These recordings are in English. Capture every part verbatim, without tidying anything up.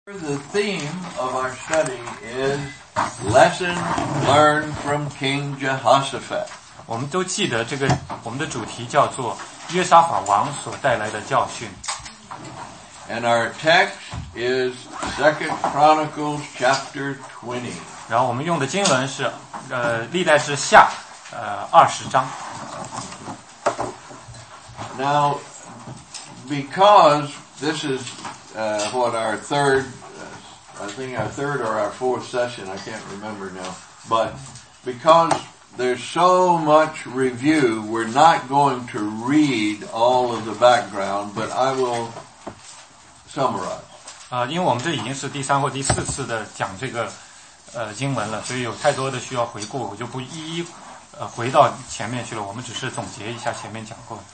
The theme of our study is lessons learned from King Jehoshaphat. 我们都记得这个，我们的主题叫做约沙法王所带来的教训。 And our text is Second Chronicles chapter twenty. 然后我们用的经文是呃历代志下呃二十章。 Now, because this is uh, what our third, uh, I think our third or our fourth session, I can't remember now, but because there's so much review, we're not going to read all of the background, but I will summarize. 啊、呃，因为我们这已经是第三或第四次的讲这个呃经文了，所以有太多的需要回顾，我就不一一呃回到前面去了。我们只是总结一下前面讲过的。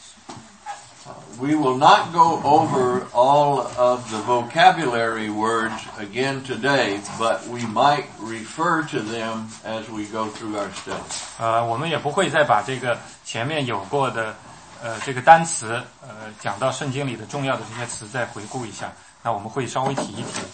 We will not go over all of the vocabulary words again today, but we might refer to them as we go through our study. 呃，我们也不会再把这个前面有过的呃这个单词呃讲到圣经里的重要的这些词再回顾一下，那我们会稍微提一提。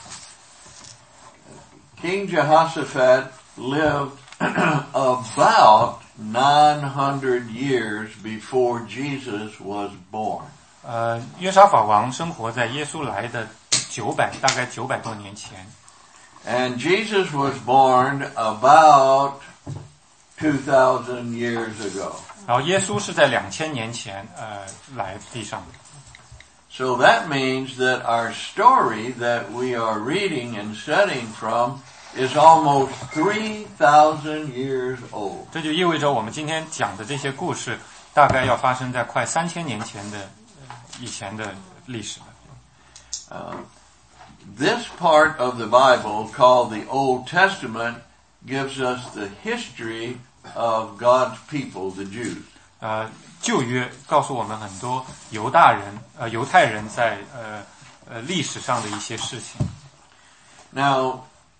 King Jehoshaphat lived about nine hundred years before Jesus was born. 呃，约沙法王生活在耶稣来的九百，大概九百多年前。 And Jesus was born about two thousand years ago. 然后耶稣是在两千年前呃来地上的。 So that means that our story that we are reading and studying from is almost three thousand years old. 这就意味着我们今天讲的这些故事大概要发生在快三千年前的、呃、以前的历史了。 Uh, this part of the Bible called the Old Testament gives us the history of God's people, the Jews. 呃，旧约告诉我们很多犹大人呃犹太人在呃呃历史上的一些事情。 Now,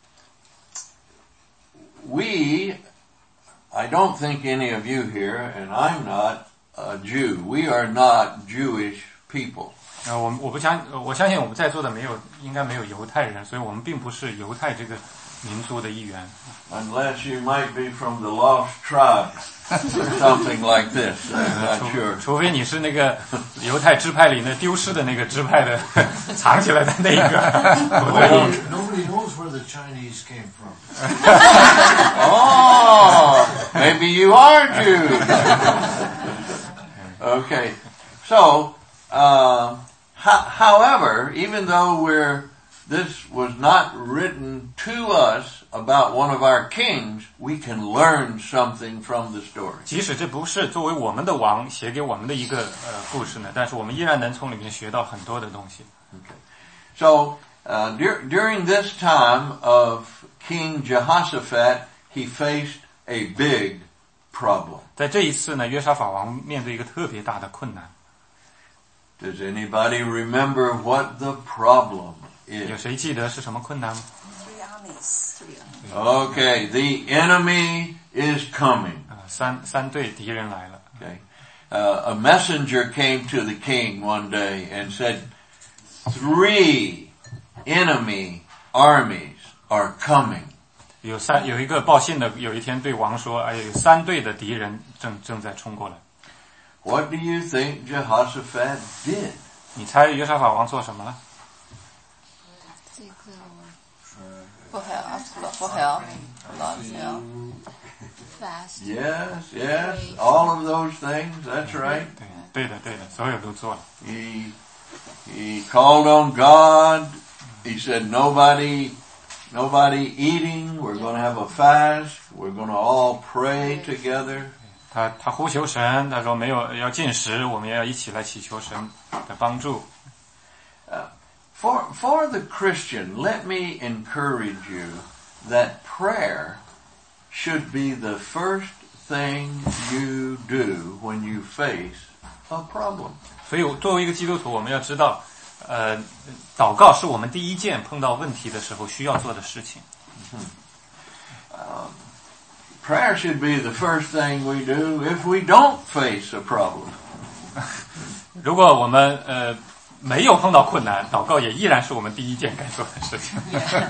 we, I don't think any of you here, and I'm not a Jew, we are not Jewish people. 呃，我我不相我相信我们在座的没有应该没有犹太人，所以我们并不是犹太这个民族的一员。 Unless you might be from the lost tribe or something like this, I'm not sure. 除非你是那个犹太支派里那丢失的那个支派的藏起来的那一个。 Nobody knows where the Chinese came from. Oh, maybe you are Jews. Okay, so, uh, ho- however, even though we're, this was not written to us about one of our kings, we can learn something from the story. 即使这不是作为我们的王写给我们的一个呃故事呢，但是我们依然能从里面学到很多的东西。 Okay, so uh, dur- during this time of King Jehoshaphat, he faced a big problem. 在这一次呢，约沙法王面对一个特别大的困难。 Does anybody remember what the problem is? 有谁记得是什么困难吗？ Okay, the enemy is coming. 啊、三三队敌人来了。 Okay, uh, a messenger came to the king one day and said, three enemy armies are coming. 有三有一个报信的，有一天对王说：“哎，有三队的敌人正正在冲过来。” What do you think Jehoshaphat did? 你猜约沙法王做什么了？ 这个不好，不好，不好 ，fast. Yes, yes, all of those things. That's right. 对，对的，对的，所有都做了。 He he called on God. He said, "Nobody, nobody eating. We're going to have a fast. We're going to all pray together." 他他呼求神，他说没有要禁食，我们也要一起来祈求神的帮助。 Uh, for for the Christian, let me encourage you that prayer should be the first thing you do when you face a problem. 所以作为一个基督徒，我们要知道，呃，祷告是我们第一件碰到问题的时候需要做的事情。 Uh, prayer should be the first thing we do if we don't face a problem. 如果我们呃没有碰到困难，祷告也依然是我们第一件该做的事情。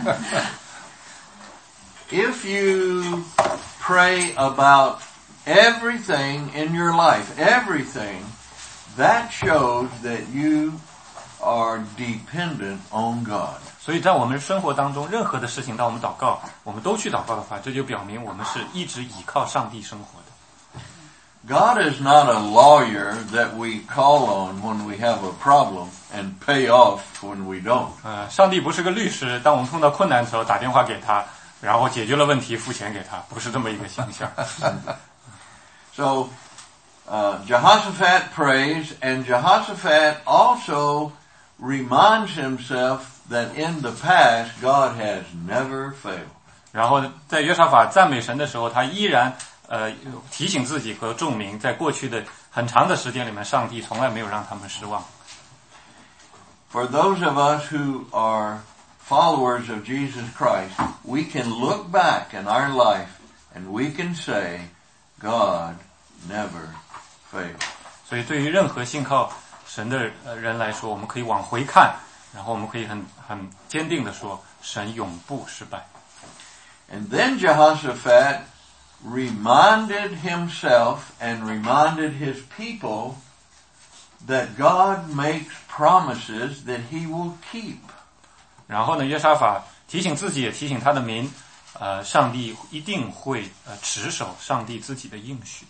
If you pray about everything in your life, everything, that shows that you are dependent on God. 所以在我们生活当中，任何的事情，当我们祷告，我们都去祷告的话，这就表明我们是一直倚靠上帝生活的。 God is not a lawyer that we call on when we have a problem and pay off when we don't. 呃，上帝不是个律师，当我们碰到困难的时候打电话给他，然后解决了问题付钱给他，不是这么一个形象。 So, uh, Jehoshaphat prays, and Jehoshaphat also reminds himself that in the past God has never failed. 然后在约沙法赞美神的时候，他依然呃提醒自己和众民，在过去的很长的时间里面，上帝从来没有让他们失望。 For those of us who are followers of Jesus Christ, we can look back in our life and we can say, God never failed. 所以对于任何信靠神的人来说，我们可以往回看，然后我们可以很很坚定的说，神永不失败。 And then Jehoshaphat reminded himself and reminded his people that God makes promises that he will keep. 然后呢，约沙法提醒自己，也提醒他的民，呃，上帝一定会呃持守上帝自己的应许。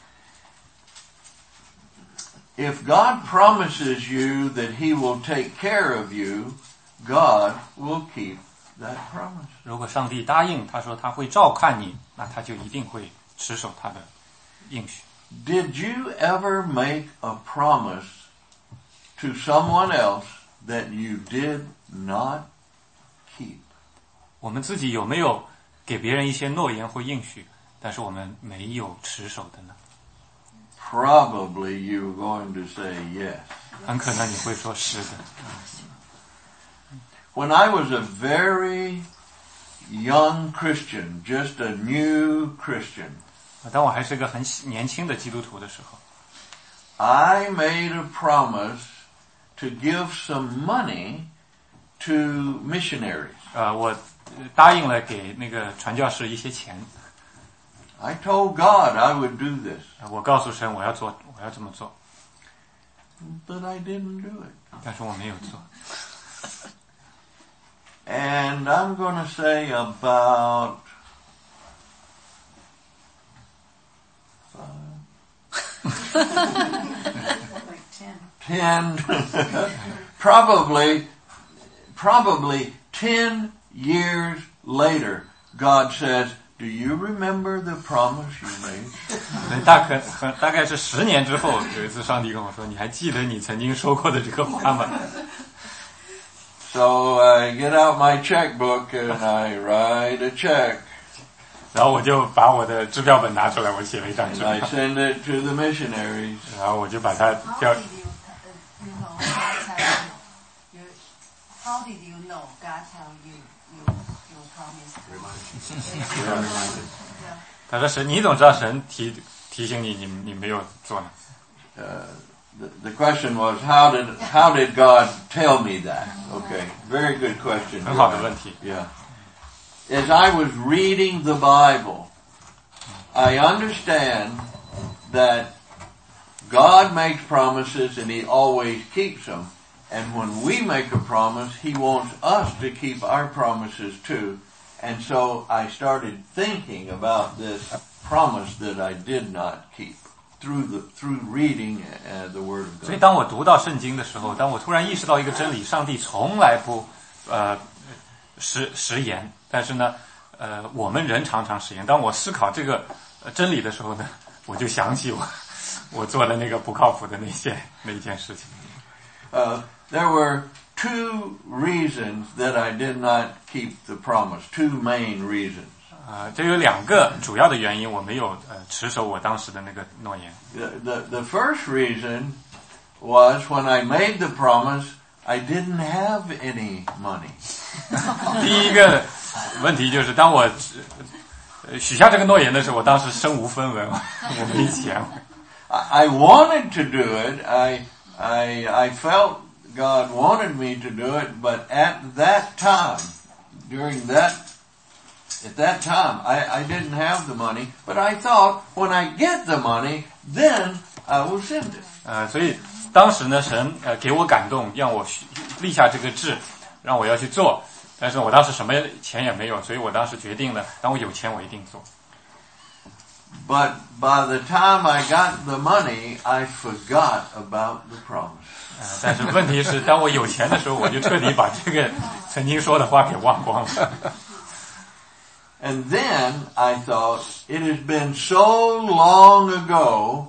If God promises you that he will take care of you, God will keep that promise. 如果上帝答应他说他会照看你，那他就一定会持守他的应许。 Did you ever make a promise to someone else that you did not keep? 我们自己有没有给别人一些诺言或应许，但是我们没有持守的呢？ Probably you're going to say yes. 很可能你会说是的。 When I was a very young Christian, just a new Christian, 当我还是个很年轻的基督徒的时候， I made a promise to give some money to missionaries. 呃，我答应了给那个传教士一些钱。 I told God I would do this. 我告诉神我要做，我要这么做， But I didn't do it. 但是我没有做。 And I'm going to say about Like ten. ten, probably, probably ten years later, God says, do you remember the promise you made? 大可很大概是十年之后，有一次上帝跟我说：“你还记得你曾经说过的这个话吗？” So I get out my checkbook and I write a check. 然后我就把我的支票本拿出来，我写了一张支 And I 票， send it to the missionaries. 然后我就把它 How 交 did you, uh, you know, God tell you? you? How did you know God tell you you you promised? Yeah. 他说神，你怎么知道神提提醒你，你你没有做呢？ Uh, the, the question was, how did how did God tell me that? Okay, very good question. 很好的问题。 Yeah. As I was reading the Bible, I understand that God makes promises and He always keeps them. And when we make a promise, He wants us to keep our promises too. And so I started thinking about this promise that I did not keep through the through reading uh, the Word of 所以 God. 当我读到圣经的时候，当我突然意识到一个真理，上帝从来不呃食食言，但是呢，呃，我们人常常食言。当我思考这个、呃、真理的时候呢，我就想起我我做的那个不靠谱的那件那一件事情。 Uh, there were two reasons that I did not keep the promise. Two main reasons. 啊、呃，这有两个主要的原因，我没有呃持守我当时的那个诺言。 The, the the first reason was when I made the promise, I didn't have any money. 第一个问题就是，当我呃许下这个诺言的时候，我当时身无分文，我没钱。 I, I wanted to do it. I I I felt God wanted me to do it, but at that time, during that, at that time, I, I didn't have the money, but I thought when I get the money, then I will send it. 呃，所以当时呢，神呃给我感动，让我立下这个志，让我要去做。但是我当时什么钱也没有，所以我当时决定了，当我有钱，我一定做。 But by the time I got the money, I forgot about the promise. 呃，但是问题是，当我有钱的时候，我就彻底把这个曾经说的话给忘光了。 And then I thought, it has been so long ago,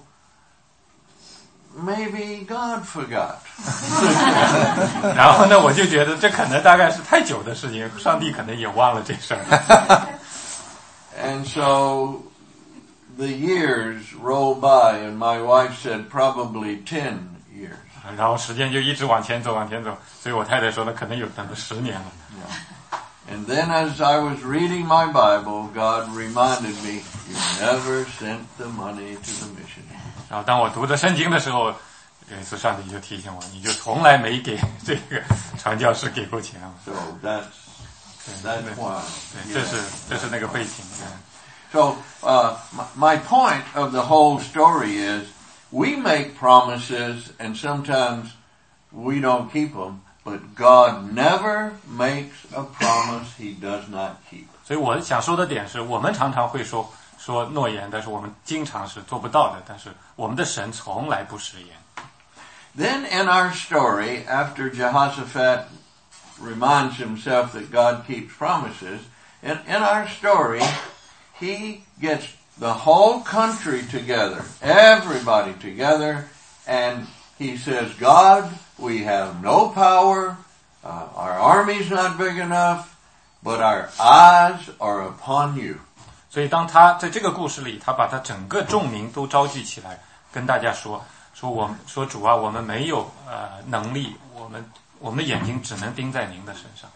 maybe God forgot. 然后呢，我就觉得这可能大概是太久的事情，上帝可能也忘了这事儿。 And so the years rolled by, and my wife said probably ten years. 然后时间就一直往前走，往前走，所以我太太说呢，可能有等了十年了。 And then as I was reading my Bible, God reminded me, you never sent the money to the mission. 然后当我读着圣经的时候，有一次上帝就提醒我，你就从来没给这个传教士给过钱。 So that's, that's why. 对，这是这是那个背景。 So uh, my point of the whole story is, we make promises and sometimes we don't keep them, but God never makes a promise He does not keep. 所以我想说的点是，我们常常会说说诺言，但是我们经常是做不到的。但是我们的神从来不食言。 Then in our story, after Jehoshaphat reminds himself that God keeps promises, in, in our story, he gets the whole country together, everybody together, and he says, God, we have no power, uh, our army's not big enough, but our eyes are upon you. 所以当他在这个故事里，他把他整个众民都召集起来，跟大家说，说我们说主啊，我们没有呃能力，我们我们的眼睛只能盯在您的身上。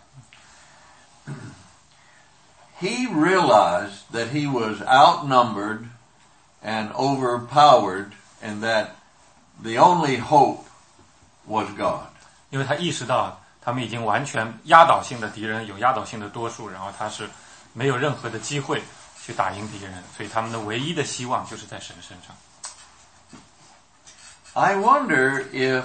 He realized that he was outnumbered and overpowered, and that the only hope was God. 因为他意识到他们已经完全压倒性的敌人有压倒性的多数，然后他是没有任何的机会去打赢敌人，所以他们的唯一的希望就是在神身上。 I wonder if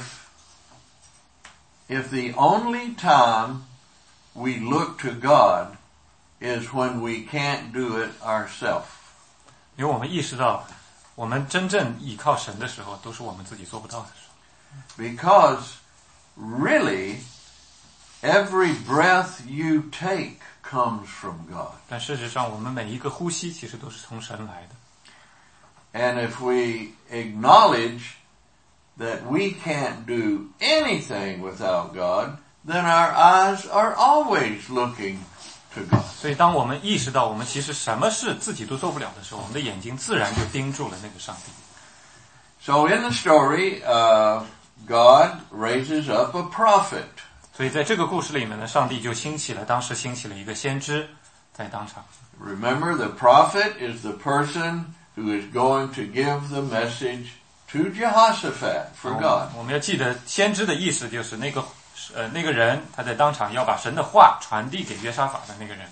if the only time we look to God is when we can't do it ourselves. 因为我们意识到，我们真正依靠神的时候，都是我们自己做不到的时候。 Because really, every breath you take comes from God. 但事实上，我们每一个呼吸其实都是从神来的。 And if we acknowledge that we can't do anything without God, then our eyes are always looking to God. 所以，当我们意识到我们其实什么事自己都做不了的时候，我们的眼睛自然就盯住了那个上帝。 So in the story, uh, God raises up a prophet. 所以在这个故事里面呢，上帝就兴起了，当时兴起了一个先知在当场。 Remember, the prophet is the person who is going to give the message to Jehoshaphat for God. 我们要记得，先知的意思就是那个呃那个人他在当场要把神的话传递给约沙法的那个人。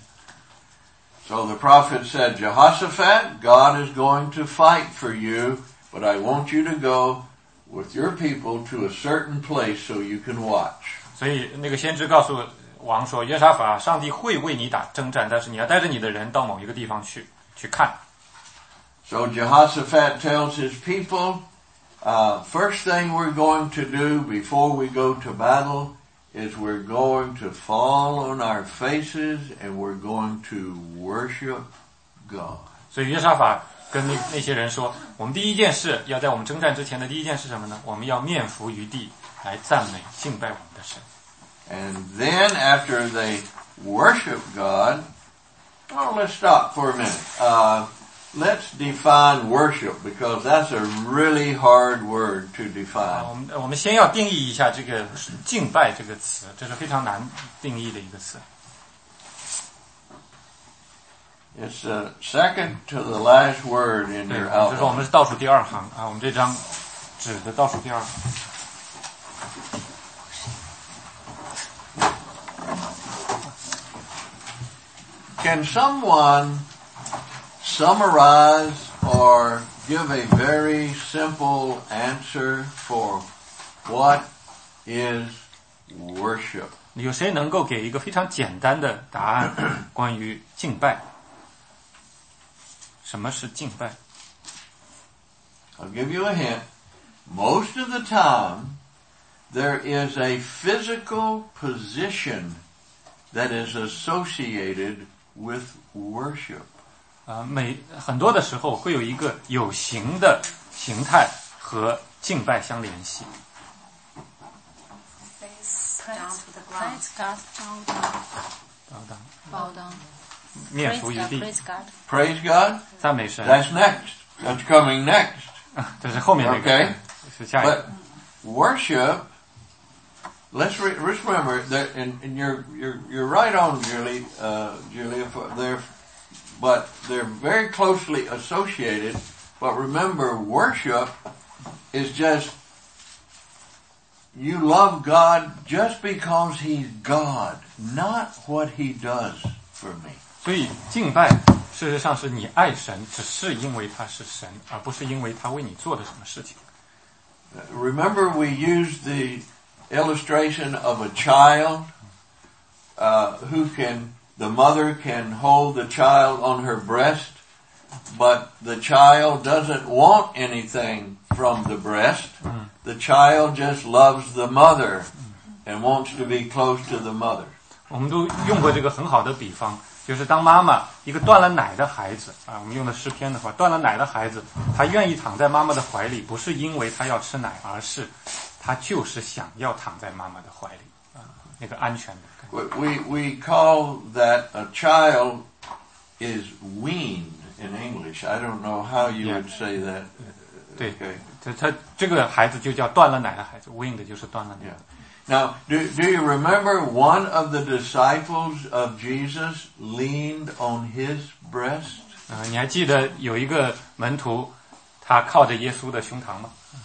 So the prophet said, Jehoshaphat, God is going to fight for you, but I want you to go with your people to a certain place so you can watch. 所以那个先知告诉王说，约沙法，上帝会为你打征战，但是你要带着你的人到某一个地方去去看。 So Jehoshaphat tells his people, uh, first thing we're going to do before we go to battle is we're going to fall on our faces and we're going to worship God. 所以约沙法跟那那些人说，我们第一件事要在我们征战之前的第一件是什么呢？我们要面伏于地来赞美敬拜我们的神。 And then after they worship God, oh, let's stop for a minute. Uh, let's define worship because that's a really hard word to 我 define. 们我们先要定义一下这个敬拜这个词，这是非常难定义的一个词。 It's the second to the last word in 对， your 就是说我 outline. 们是倒数第二行啊，我们这张纸的倒数第二行。 can someone summarize or give a very simple answer for what is worship? 有谁能够给一个非常简单的答案关于敬拜？什么是敬拜？ I'll give you a hint. Most of the time, there is a physical position that is associated with worship. 啊，每很多的时候会有一个有形的形态和敬拜相联系。 Face down to the ground. Praise God，高当， 高当， 高当， 面伏于 Praise 地， God，Praise God， Praise God. 赞美神。 That's next. That's coming next. 这是后面那个 Okay. 是下一 But 个。 worship, let's, re- let's remember that, and, and you're, you're, you're right on, Julie, uh, Julia, for- they're, but they're very closely associated. But remember, worship is just, you love God just because He's God, not what He does for me. 所以敬拜事实上是你爱神，只是因为他是神，而不是因为他为你做的什么事情。 Remember, we used the illustration of a child uh, who can, the mother can hold the child on her breast, but the child doesn't want anything from the breast. The child just loves the mother and wants to be close to the mother. 我们都用过这个很好的比方，就是当妈妈一个断了奶的孩子啊，我们用的诗篇的话，断了奶的孩子，他愿意躺在妈妈的怀里，不是因为他要吃奶，而是他就是想要躺在妈妈的怀里啊，那个安全的感觉。 We, we, we call that a child is weaned in English. I don't know how you Yeah. would say that. 对 Okay. 这他这个孩子就叫断了奶的孩子 ，weaned 就是断了奶。 Yeah. Now, do, do you remember one of the disciples of Jesus leaned on his breast? 啊、你还记得有一个门徒，他靠着耶稣的胸膛吗？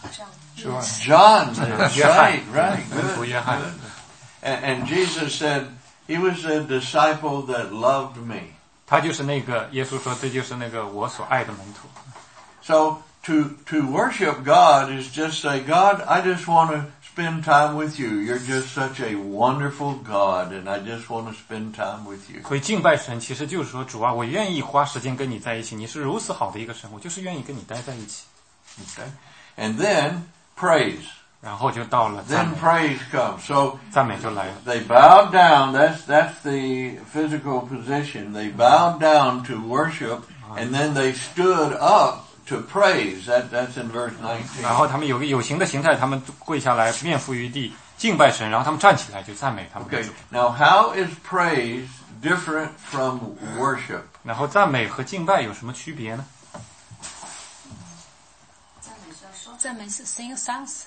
John. That's 约翰 right, right. 门徒 Good, 约翰。 good. And, and Jesus said, he was a disciple that loved me. 他就是那个耶稣说，这就是那个我所爱的门徒。 So to, to worship God is just say, God, I just want to spend time with you. You're just such a wonderful God, and I just want to spend time with you. 所以敬拜神其实就是说，主啊，我愿意花时间跟你在一起，你是如此好的一个神，我就是愿意跟你待在一起。 Okay? And then praise. 然后就到了赞 Then 美， praise comes. So 赞美就来了。 they bowed down. That's that's the physical position. They bowed down to worship, and then they stood up to praise. That that's in verse nineteen. 然后他们有个有形的形态，他们跪下来，面伏于地，敬拜神，然后他们站起来就赞美他们的 Okay. 主。 Now, how is praise different from worship? 然后赞美和敬拜有什么区别呢？ 赞美是 sing songs，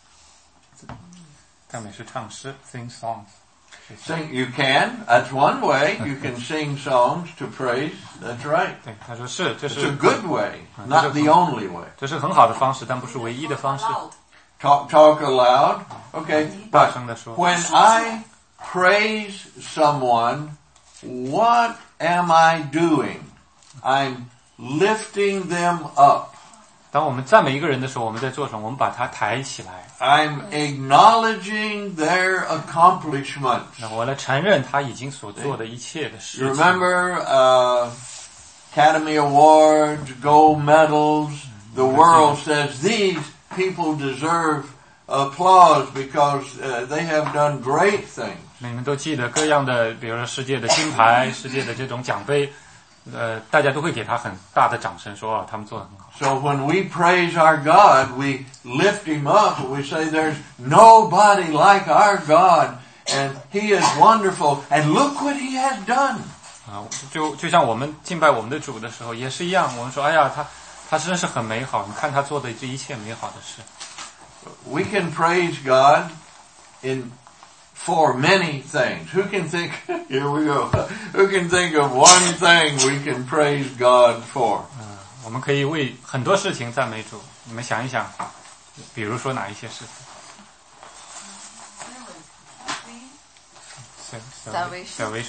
赞美是唱诗 ，sing songs。 Sing. You can. That's one way. You can sing songs to praise. That's right. 对，他说是，这 It's 是 a good way, not the only way. 这是很好的方式，但不是唯一的方式。 Talk talk aloud. Okay. 大 But 声的说。 when I praise someone, what am I doing? I'm lifting them up. 当我们赞美一个人的时候，我们在做什么？我们把他抬起来， I'm acknowledging their accomplishments. 然后我来承认他已经所做的一切的事 You 情。 remember uh, Academy Awards, gold medals. The world says these people deserve applause because uh, they have done great things. 你们都记得各样的，比如说世界的金牌、世界的这种奖杯，呃，大家都会给他很大的掌声，说哦，他们做得很好。 So when we praise our God, we lift Him up and we say there's nobody like our God and He is wonderful and look what He has done. 啊，就就像我们敬拜我们的主的时候也是一样，我们说，哎呀，他他真是很美好，你看他做的这一切美好的事。 We can praise God in for many things. Who can think, here we go, who can think of one thing we can praise God for? 我们可以为很多事情赞美主，你们想一想，比如说哪一些事情 Salvation ？Salvation，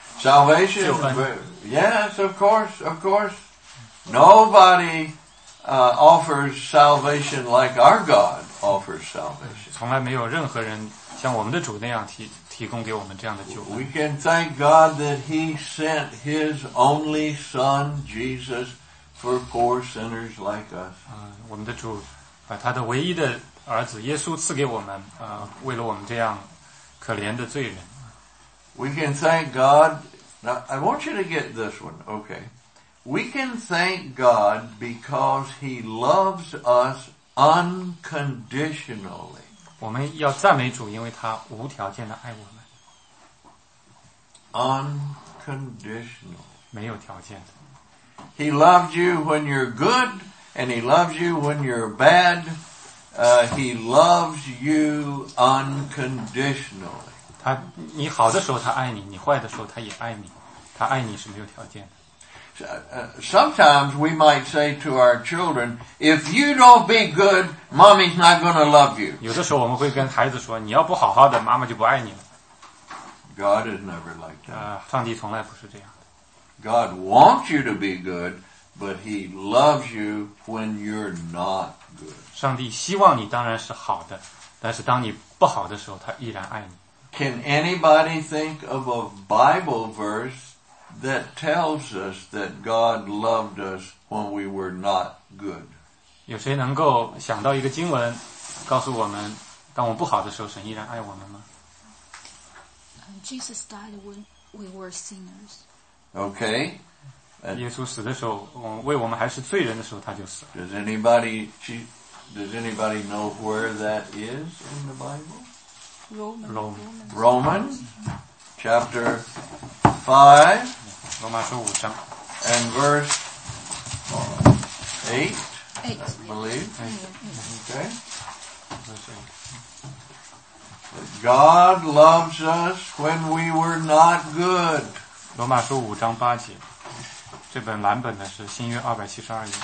Salvation, yes, of course, of course. Nobody uh, offers salvation like our God offers salvation. 从来没有任何人像我们的主那样提提供给我们这样的救恩。 We can thank God that He sent His only Son, Jesus, for poor sinners like us. 嗯，我们的主把他的唯一的儿子耶稣赐给我们，呃，为了我们这样可怜的罪人。 We can thank God. Now, I want you to get this one, okay? We can thank God because He loves us unconditionally. 我们要赞美主，因为他无条件的爱我们， Unconditional. 没有条件的。 He loves you when you're good, and He loves you when you're bad. Uh, he loves you unconditionally. 他你好的时候他爱你，你坏的时候他也爱你，他爱你是没有条件的。 Uh, sometimes we might say to our children, if you don't be good, mommy's not going to love you. 有的时候我们会跟孩子说，你要不好好的，妈妈就不爱你了。 God is never like that. 呃，上帝从来不是这样的。 God wants you to be good, but He loves you when you're not good. 上帝希望你当然是好的，但是当你不好的时候，他依然爱你。 Can anybody think of a Bible verse that tells us that God loved us when we were not good? 有谁能够想到一个经文，告诉我们，当我们不好的时候，神依然爱我们吗？ Jesus died when we were sinners. Okay. 耶稣死的时候，我为我们还是罪人的时候，他就死了。 Does anybody does anybody know where that is in the Bible? Roman, Roman. Romans chapter five 罗马书五章 and verse eight, eight. I believe. Okay. God loves us when we were not good. 罗马书五章八节，这本蓝本的是新约二百七十二页。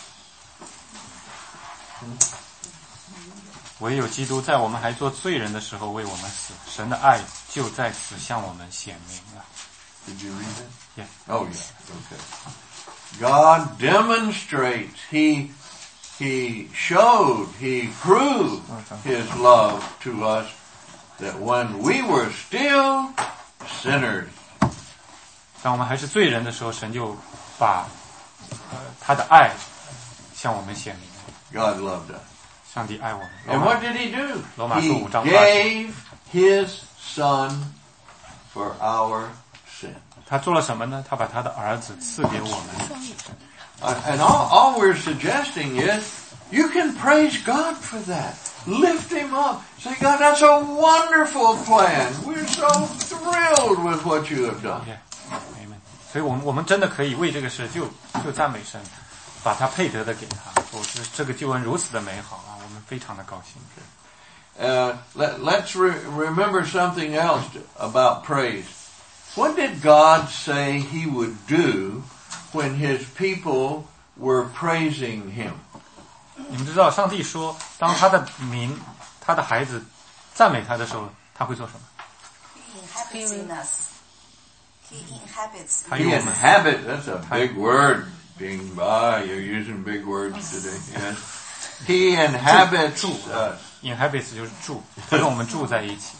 唯有基督在我们还做罪人的时候为我们死，神的爱就在此向我们显明了。 Did you read it? Yeah. Oh yeah. Okay. God demonstrates, He He showed, He proved His love to us that when we were still sinners. 当我们还是罪人的时候，神就把呃他的爱向我们显明了。 God loved us. 上帝爱我们。 And what did He do? 罗马书 He 五章八节， gave His Son for our sin. 他做了什么呢？他把他的儿子赐给我们。 Uh, and all, all we're suggesting is you can praise God for that. Lift Him up. Say, God, that's a wonderful plan. We're so thrilled with what you have done. Yeah. Amen. 所以我们我们真的可以为这个事就就赞美神，把他配得的给他。我是这个救恩如此的美好啊，我们非常的高兴。 Uh, let, let's re- remember something else about praise. What did God say He would do when His people were praising Him? 你们知道，上帝说，当他的民、他的孩子赞美他的时候，他会做什么？ He inhabits in us. He inhabits. 他 He 与我们 inhabit, that's a big word. Being by, you're using big words today. Yes. He inhabits us. inhabits 就是住，他跟我们住在一起。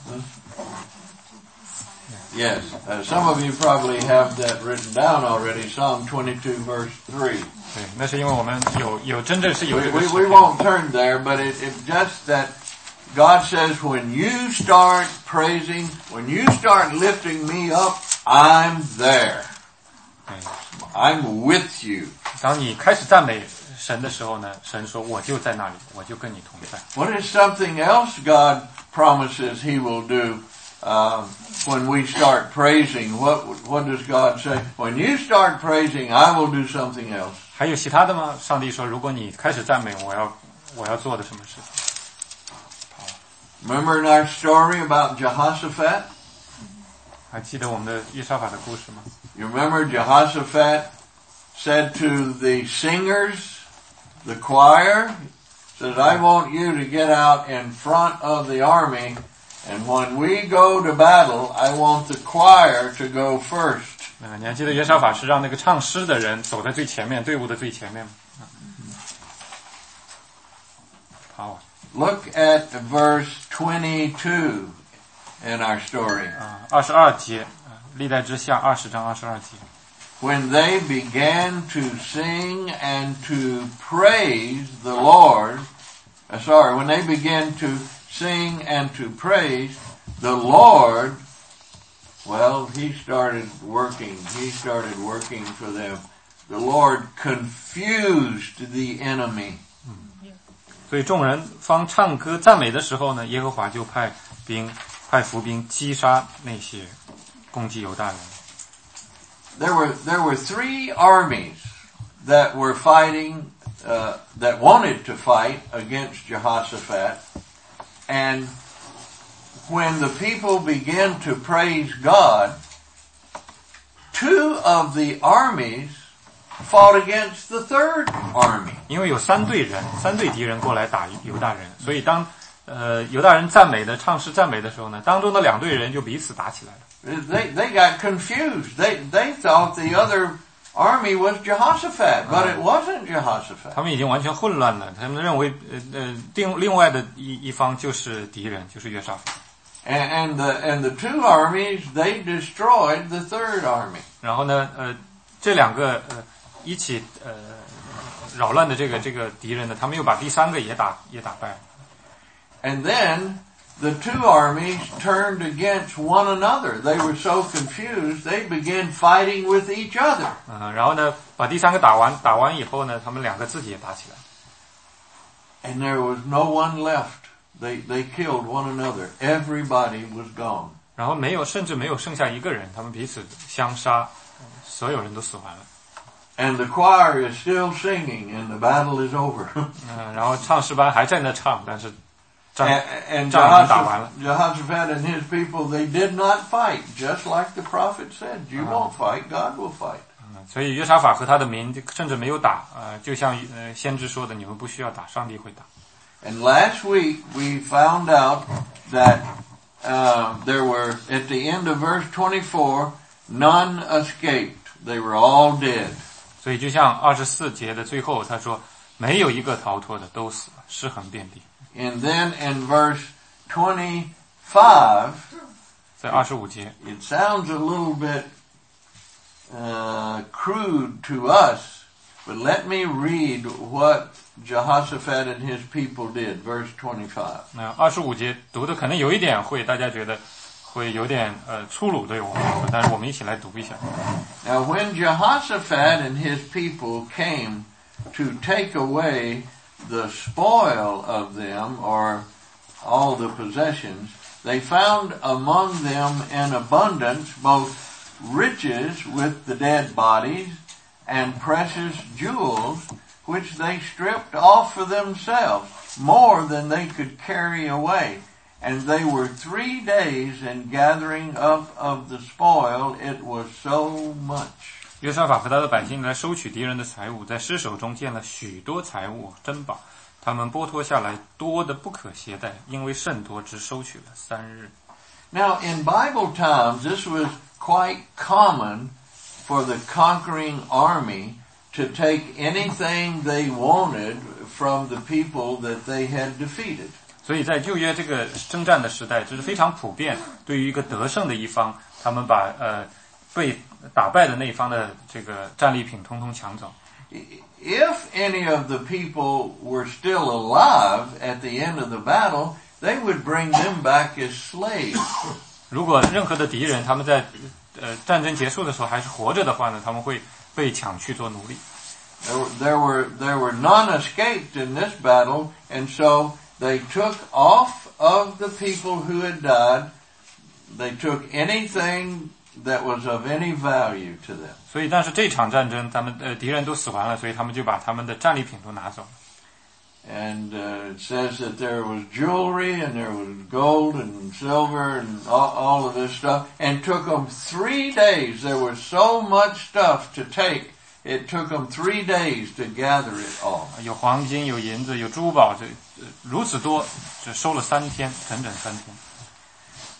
Yes. Uh, some of you probably have that written down already. Psalm twenty-two verse three. 对，那是因为我们有有真正是有 We, 这个 we, 诗 we 篇 won't turn there, but it, it's just that God says when you start praising, when you start lifting me up, I'm there. 对， I'm with you. 当你开始赞美神的时候呢，神说我就在那里，我就跟你同在。 What is something else God promises He will do uh, when we start praising? What what does God say? When you start praising, I will do something else. 还有其他的吗？上帝说，如果你开始赞美，我要我要做的什么事情？ Remember in our story about Jehoshaphat? 还记得我们的约沙法的故事吗？ You remember Jehoshaphat said to the singers, the choir, said, I want you to get out in front of the army And when we go to battle, I want the choir to go first. 呃，你还记得约沙法是让那个唱诗的人走在最前面，队伍的最前面吗？好。 Look at verse twenty-two in our story. 啊，二十二节，历代之下二十章二十二节。 When they began to sing and to praise the Lord, uh, sorry, when they began to sing and to praise the Lord, well, he started working. He started working for them. The Lord confused the enemy. 所以众人方唱歌赞美的时候呢，耶和华就派兵派伏兵击杀那些攻击犹大人。 There were there were three armies that were fighting, uh, that wanted to fight against Jehoshaphat, and when the people began to praise God, two of the armies fought against the third army. 因为有三队人，三队敌人过来打犹大人，所以当呃犹大人赞美的唱诗赞美的时候呢，当中的两队人就彼此打起来了。 They they got confused. They they thought the other army was Jehoshaphat, but it wasn't Jehoshaphat. 他们已经完全混乱了，他们认为呃呃另另外的一一方就是敌人，就是约沙法。 And, and the and the two armies, they destroyed the third army. 然后呢，呃，这两个呃一起呃扰乱的这个这个敌人呢，他们又把第三个也打也打败了。 And then the two armies turned against one another. They were so confused, they began fighting with each other. 嗯，然后呢，把第三个打完打完以后呢，他们两个自己也打起来。 And there was no one left. They they killed one another. Everybody was gone. 然后没有，甚至没有剩下一个人，他们彼此相杀，所有人都死完了。 And the choir is still singing, and the battle is over. 嗯，然后唱诗班还在那唱，但是仗 and and 仗已经打完了。 Jehoshaphat and his people, they did not fight, just like the prophet said. You won't fight, God will fight. 嗯，所以约沙法和他的民甚至没有打，呃，就像呃先知说的，你们不需要打，上帝会打。 And last week we found out that uh, there were, at the end of verse twenty-four, none escaped. They were all dead. 所以就像二十四节的最后，他说没有一个逃脱的，都死了，尸横遍地。 And then in verse twenty-five, 在二十五节 it sounds a little bit uh, crude to us, but let me read what Jehoshaphat and his people did. Verse twenty-five. 那二十五节读的可能有一点会，大家觉得会有点呃粗鲁对我们来说，但是我们一起来读一下。 Now when Jehoshaphat and his people came to take away the spoil of them, or all the possessions, they found among them in abundance both riches with the dead bodies and precious jewels, which they stripped off for themselves, more than they could carry away. And they were three days in gathering up of the spoil. It was so much. 约沙法和他的百姓来收取敌人的财物，在尸首中见了许多财物珍宝，他们剥脱下来多的不可携带，因为甚多，只收取了三日。 Now, in Bible times, this was quite common for the conquering army to take anything they wanted from the people that they had defeated. 所以在旧约这个征战的时代，这是非常普遍。对于一个得胜的一方，他们把呃被打败的那一方的这个战利品统统抢走。 If any of the people were still alive at the end of the battle, they would bring them back as slaves. 如果任何的敌人他们在呃战争结束的时候还是活着的话呢，他们会被抢去做奴隶。 There, there were there were none escaped in this battle, and so they took off of the people who had died. They took anything that was of any value to them. 所以，但是这场战争，他们呃敌人都死完了，所以他们就把他们的战利品都拿走了。 And uh, it says that there was jewelry and there was gold and silver and all, all of this stuff. And took them three days. There was so much stuff to take. It took them three days to gather it all. 有黄金，有银子，有珠宝，这、呃、如此多，只收了三天，整整三天。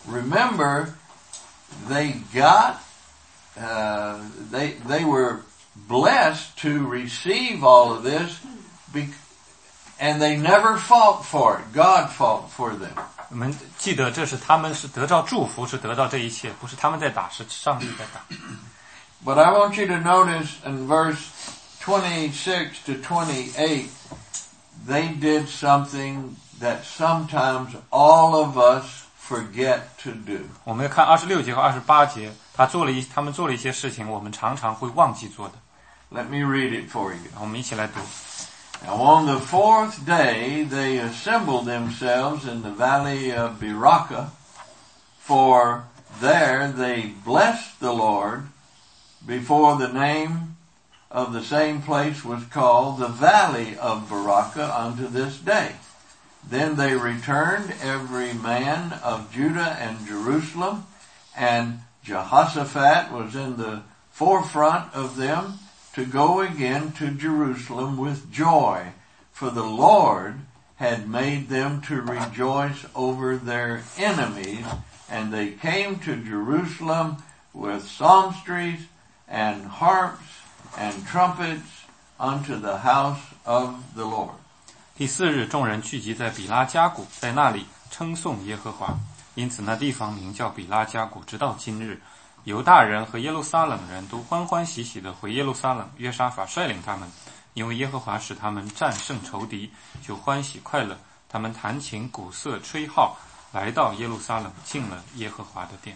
remember, they got, uh, they, they were blessed to receive all of this, be, and they never fought for it. God fought for them. 我们记得这是他们是得到祝福，是得到这一切，不是他们在打，是上帝在打。 But I want you to notice in verse twenty-six to twenty-eight, they did something that sometimes all of us forget to do. 我们看二十六节和二十八节，他做了一，他们做了一些事情，我们常常会忘记做的。 Let me read it for you. 我们一起来读。 Now on the fourth day they assembled themselves in the valley of Berachah, for there they blessed the Lord before the name of the same place was called the valley of Berachah unto this day. Then they returned every man of Judah and Jerusalem, and Jehoshaphat was in the forefront of them, to go again to Jerusalem with joy, for the Lord had made them to rejoice over their enemies, and they came to Jerusalem with psalmistries and harps and trumpets unto the house of the Lord. 第四日，众人聚集在比拉加谷，在那里称颂耶和华，因此那地方名叫比拉加谷，直到今日。犹大人和耶路撒冷人都欢欢喜喜地回耶路撒冷，约沙法率领他们，因为耶和华使他们战胜仇敌，就欢喜快乐。他们弹琴鼓瑟吹号，来到耶路撒冷，进了耶和华的殿。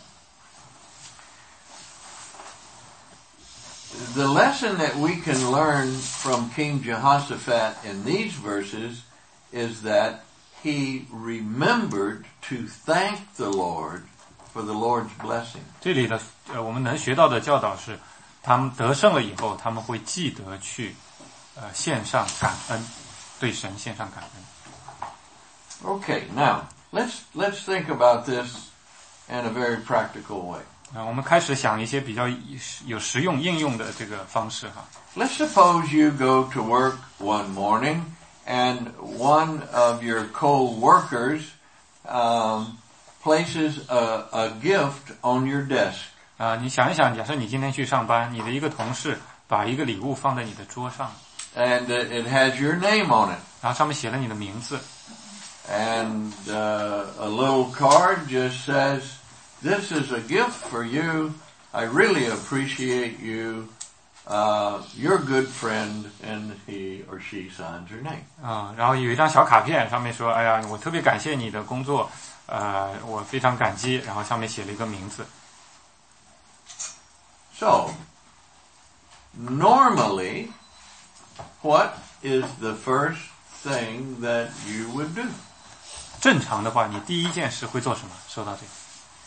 The lesson that we can learn from King Jehoshaphat in these verses is that he remembered to thank the Lord for the Lord's blessing. 这里的呃，我们能学到的教导是，他们得胜了以后，他们会记得去呃献上感恩，对神献上感恩。 Okay, now let's let's think about this in a very practical way. 啊，我们开始想一些比较有实用应用的这个方式哈。 Let's suppose you go to work one morning and one of your co-workers um, places a, a gift on your desk. 啊，你想一想，假设你今天去上班，你的一个同事把一个礼物放在你的桌上， And it has your name on it. 然后上面写了你的名字， And uh, a little card just says, "This is a gift for you. I really appreciate you. Uh, you're a good friend," and he or she signs her name. 啊，然后有一张小卡片，上面说：“哎呀，我特别感谢你的工作，呃，我非常感激。”然后上面写了一个名字。 So, normally, what is the first thing that you would do? 正常的话，你第一件事会做什么？收到这个。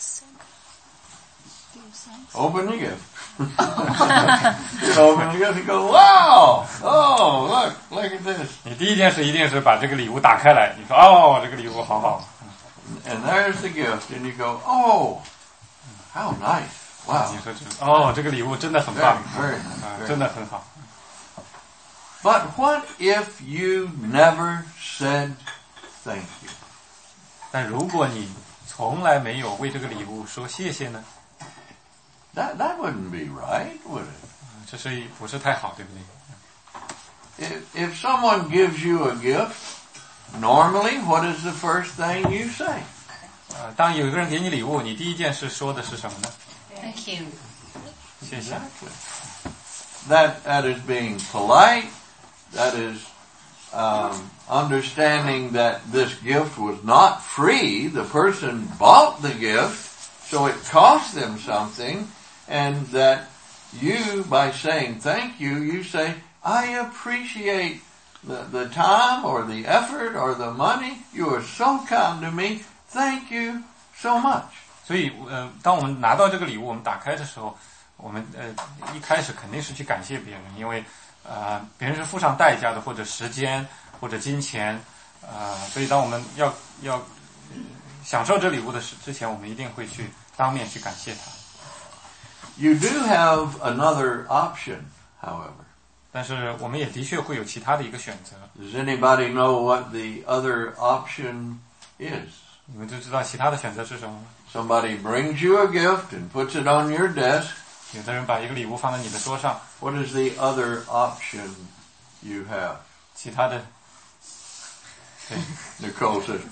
Open the gift. You open the gift and go, "Wow! Oh, look, look at this." 你第一件事一定是把这个礼物打开来，你说：“哦，这个礼物好好。” And there's the gift, and you go, "Oh, how nice! Wow, 你说这哦，这个礼物真的很 very, 棒， very 啊， nice." 真 Very 的 nice. 很好。 But what if you never said thank you? 但如果你从来没有为这个礼物说谢谢呢？ That that wouldn't be right, would it? 这是不是太好，对不对？ If if someone gives you a gift, normally, what is the first thing you say? 呃，当有一个人给你礼物，你第一件事说的是什么呢？ Thank you. 谢谢。 Exactly. That that is being polite. That is um, understanding that this gift was not free. The person bought the gift, so it cost them something, and that you, by saying thank you, you say, "I appreciate the, the time or the effort or the money. You are so kind to me. Thank you so much." 所以，呃，当我们拿到这个礼物，我们打开的时候，我们呃一开始肯定是去感谢别人，因为呃别人是付上代价的，或者时间，或者金钱，呃，所以当我们要要、呃、享受这礼物的时之前，我们一定会去当面去感谢他。 You do have another option, however. 但是我们也的确会有其他的一个选择。 Does anybody know what the other option is? 你们就知道其他的选择是什么吗？ Somebody brings you a gift and puts it on your desk. 有的人把一个礼物放在你的桌上， What is the other option you have? 其他的，对， Nicole says,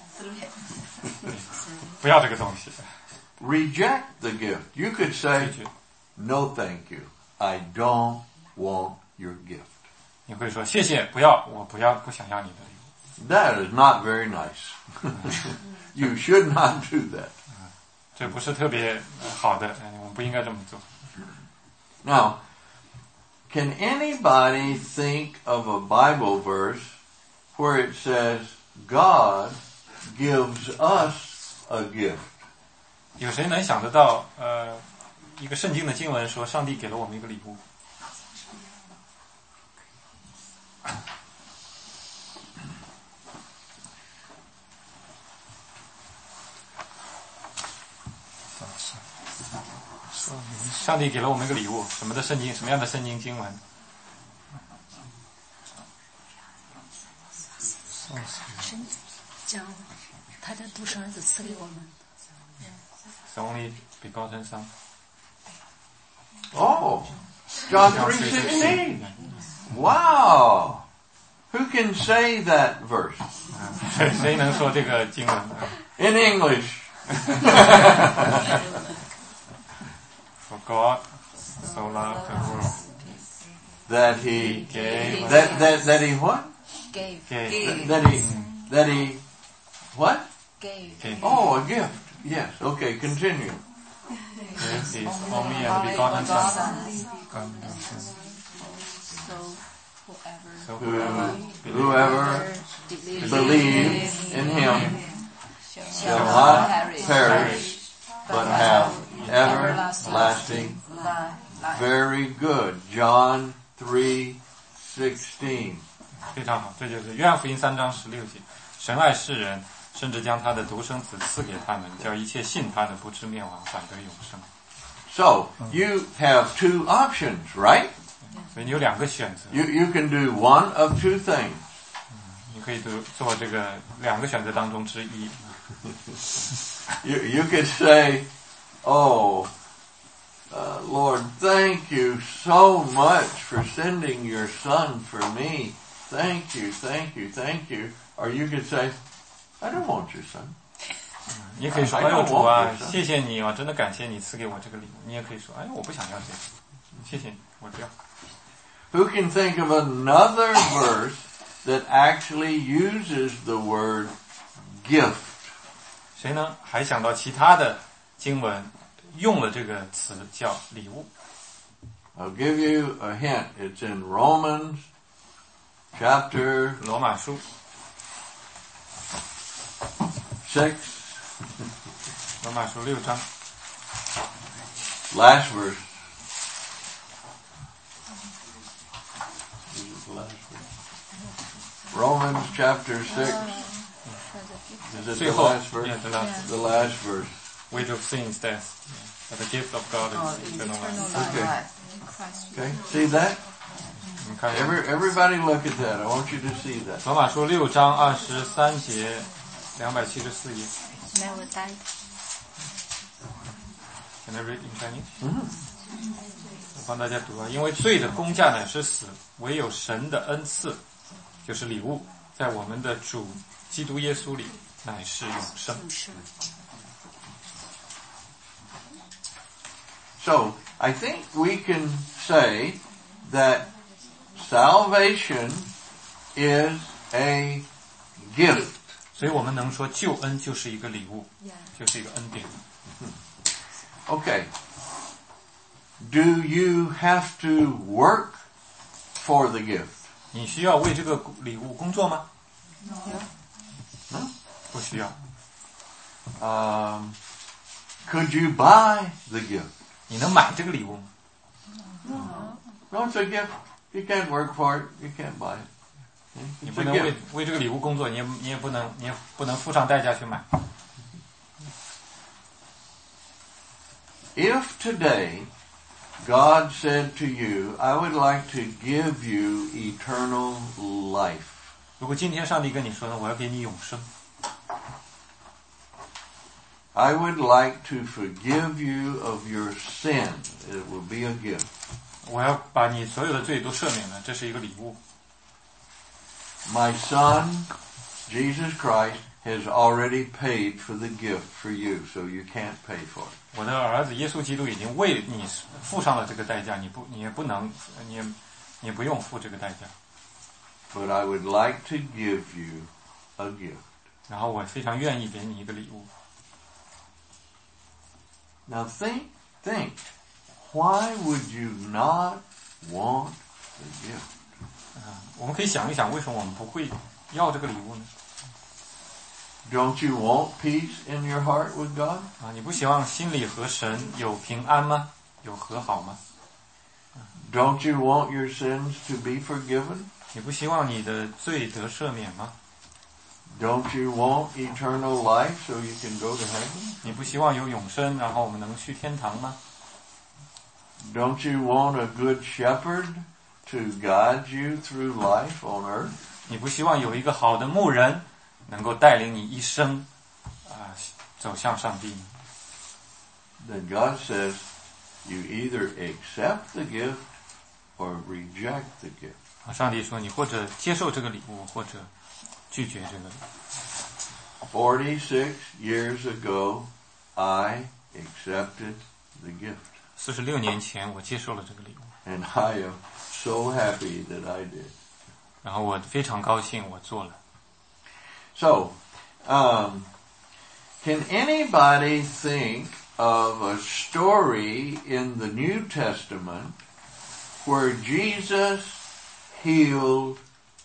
不要这个东西， reject the gift. You could say, 拒绝。 no thank you. I don't want your gift. 你会说谢谢，不要，我不要，不想要你的礼物。 That is not very nice. You should not do that. 这不是特别好的，我们不应该这么做。 Now, can anybody think of a Bible verse where it says God gives us a gift? 有谁能想得到，呃，一个圣经的经文说上帝给了我们一个礼物？ 上帝给了我们一个礼物，什么的圣经，什么样的圣经经文？ 神将他的独生儿子赐给我们。 The only begotten Son。 Oh, John three sixteen. Wow. Who can say that verse? 谁谁能说这个经文？ In English. For God so loved the world That he, gave that, that, that he what? Gave, gave That he, that he, what? gave. gave Oh, a gift. Yes. Okay, continue. His only and begotten Son. So whoever So Who- whoever Whoever believes believes in him shall shall not not perish, but have everlasting. Very good. John three sixteen. 非常好，这就是约翰福音三章十六节。神爱世人，甚至将他的独生子赐给他们，叫一切信他的不至灭亡，反得永生。 So, you have two options, right? 所以你有两个选择， You, you can do one of two things. 你可以做做这个两个选择当中之一。 You, you could say, oh, uh, Lord, thank you so much for sending your son for me. Thank you, thank you, thank you. Or you could say, I don't want your son. 你也可以说，哎呦主啊，谢谢你，我真的感谢你赐给我这个礼物。你也可以说，哎呦，我不想要这个，谢谢你，我不要。 Who can think of another verse that actually uses the word gift? 谁呢？还想到其他的经文用了这个词叫礼物？ I'll give you a hint. It's in Romans chapter 罗马书 six, 罗马书六章 last verse. This is the last verse. Romans chapter six. Is it 最 the 后 last verse? yeah, the last The last verse. wage of sin is death, but the gift of God is eternal life. Okay. in Christ. Okay. See that? 你看 Every, everybody look at that. I want you to see that. 罗马书六章二十三节，两百七十四页。 Never died. Can I read in Chinese? 我帮大家读啊，因为罪的工价乃是死，唯有神的恩赐，就是礼物，在我们的主基督耶稣里乃是永生。 So, I think we can say that salvation is a gift. 所以我们能说救恩就是一个礼物，就是一个恩典。 Okay. Do you have to work for the gift? 你需要为这个礼物工作吗？ No. 不需要。 Um, could you buy the gift? 你能买这个礼物吗？ No, it's a gift. You can't work for it. You can't buy it. 你 It's 不 a 能为 gift. 为这个礼物工作，你也你也不能你也不能付上代价去买。 If today God said to you, I would like to give you eternal life, 如果今天上帝跟你说呢，我要给你永生， I would like to forgive you of your sin. It will be a gift. 我要把你所有的罪都赦免了，这是一个礼物。 My son, Jesus Christ, has already paid for the gift for you, so you can't pay for it. 我的儿子耶稣基督已经为你付上了这个代价，你不，你也不能，你也，你也不用付这个代价。 But I would like to give you a gift. 然后我非常愿意给你一个礼物。 Now think, think. Why would you not want the gift? 啊，我们可以想一想，为什么我们不会要这个礼物呢？ Don't you want peace in your heart with God? 啊，你不希望心里和神有平安吗？有和好吗？ Don't you want your sins to be forgiven? 你不希望你的罪得赦免吗？ Don't you want eternal life so you can go to heaven? 你不希望有永生，然后我们能去天堂吗？ Don't you want a good shepherd to guide you through life on earth? 你不希望有一个好的牧人能够带领你一生啊、走向上帝吗？ Then God says you either accept the gift or reject the gift. 啊，上帝说你或者接受这个礼物，或者拒绝这个礼物。 Forty-six years ago, I accepted the gift. 四十六年前，我接受了这个礼物， And I am so happy that I did. 然后我非常高兴，我做了。 So, um, can anybody think of a story in the New Testament where Jesus healed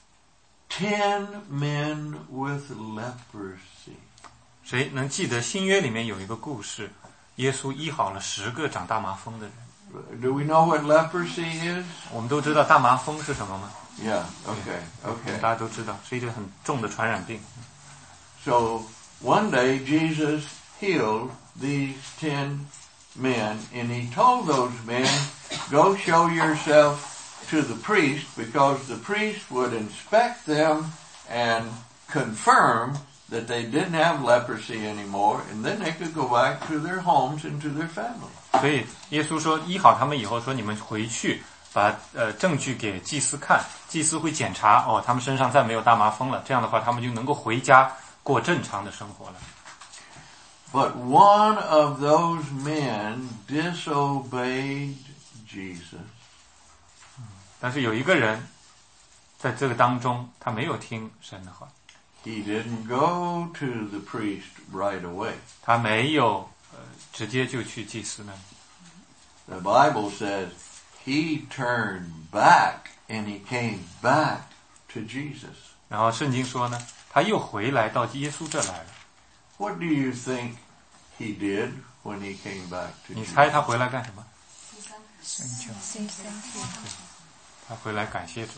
ten men with leprosy? 谁能记得新约里面有一个故事，耶稣医好了十个长大麻风的人？ Do we know what leprosy is? 我们都知道大麻风是什么吗？ Yeah, okay, okay. 大家都知道，是一个很重的传染病。 So, one day Jesus healed these ten men, and he told those men, go show yourself to the priest, because the priest would inspect them and confirm that they didn't have leprosy anymore, and then they could go back to their homes and to their family. 所以耶稣说医好他们以后，说你们回去把呃证据给祭司看，祭司会检查，哦，他们身上再没有大麻风了，这样的话他们就能够回家过正常的生活了。 But one of those men disobeyed Jesus. 但是有一个人在这个当中，他没有听神的话， He didn't go to the priest right away. 他没有呃直接就去祭司那里。 The Bible says he turned back and he came back to Jesus. 然后圣经说呢，他又回来到耶稣这来了。 What do you think he did when he came back to 你 Jesus? 猜他回来干什么？ Say thank you. 他回来感谢主，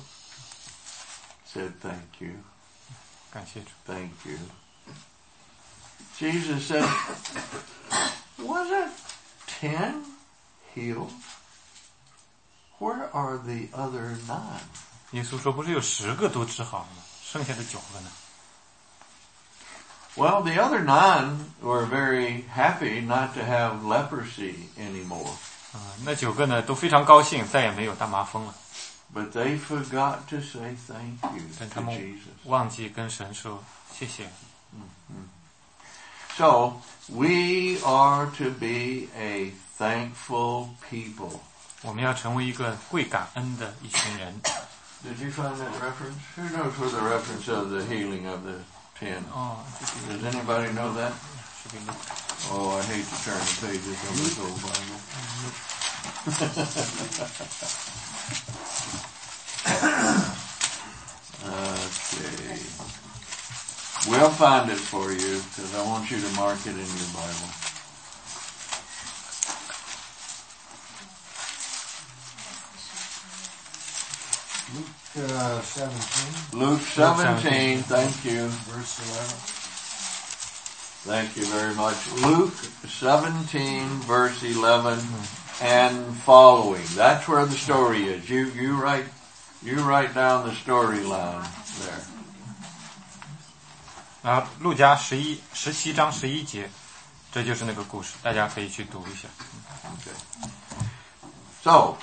Said thank you, 感谢主。 thank you. Jesus said, wasn't ten healed? Where are the other nine? 耶稣说，不是有十个都治好了吗？剩下的九个呢？ Well, the other nine were very happy not to have leprosy anymore. 啊、那九个呢都非常高兴，再也没有大麻风了。 But they forgot to say thank you 但他 to 们 Jesus. 忘记跟神说谢谢。 So, we are to be a thankful people. 我们要成为一个会感恩的一群人。 Did you find that reference? Who knows where the reference of the healing of the ten? 哦，这是 Does anybody know that? 是给你 Oh, I hate to turn the pages of this old Bible. Okay. We'll find it for you, because I want you to mark it in your Bible. Luke uh, seventeen, Luke seventeen, thank you. verse eleven. Thank you very much. Luke seventeen, verse eleven and following. That's where the story is. You you write you write down the storyline there. 啊，路加十一十七章十一节， 这就是那个故事，大家可以去读一下。 Okay. So,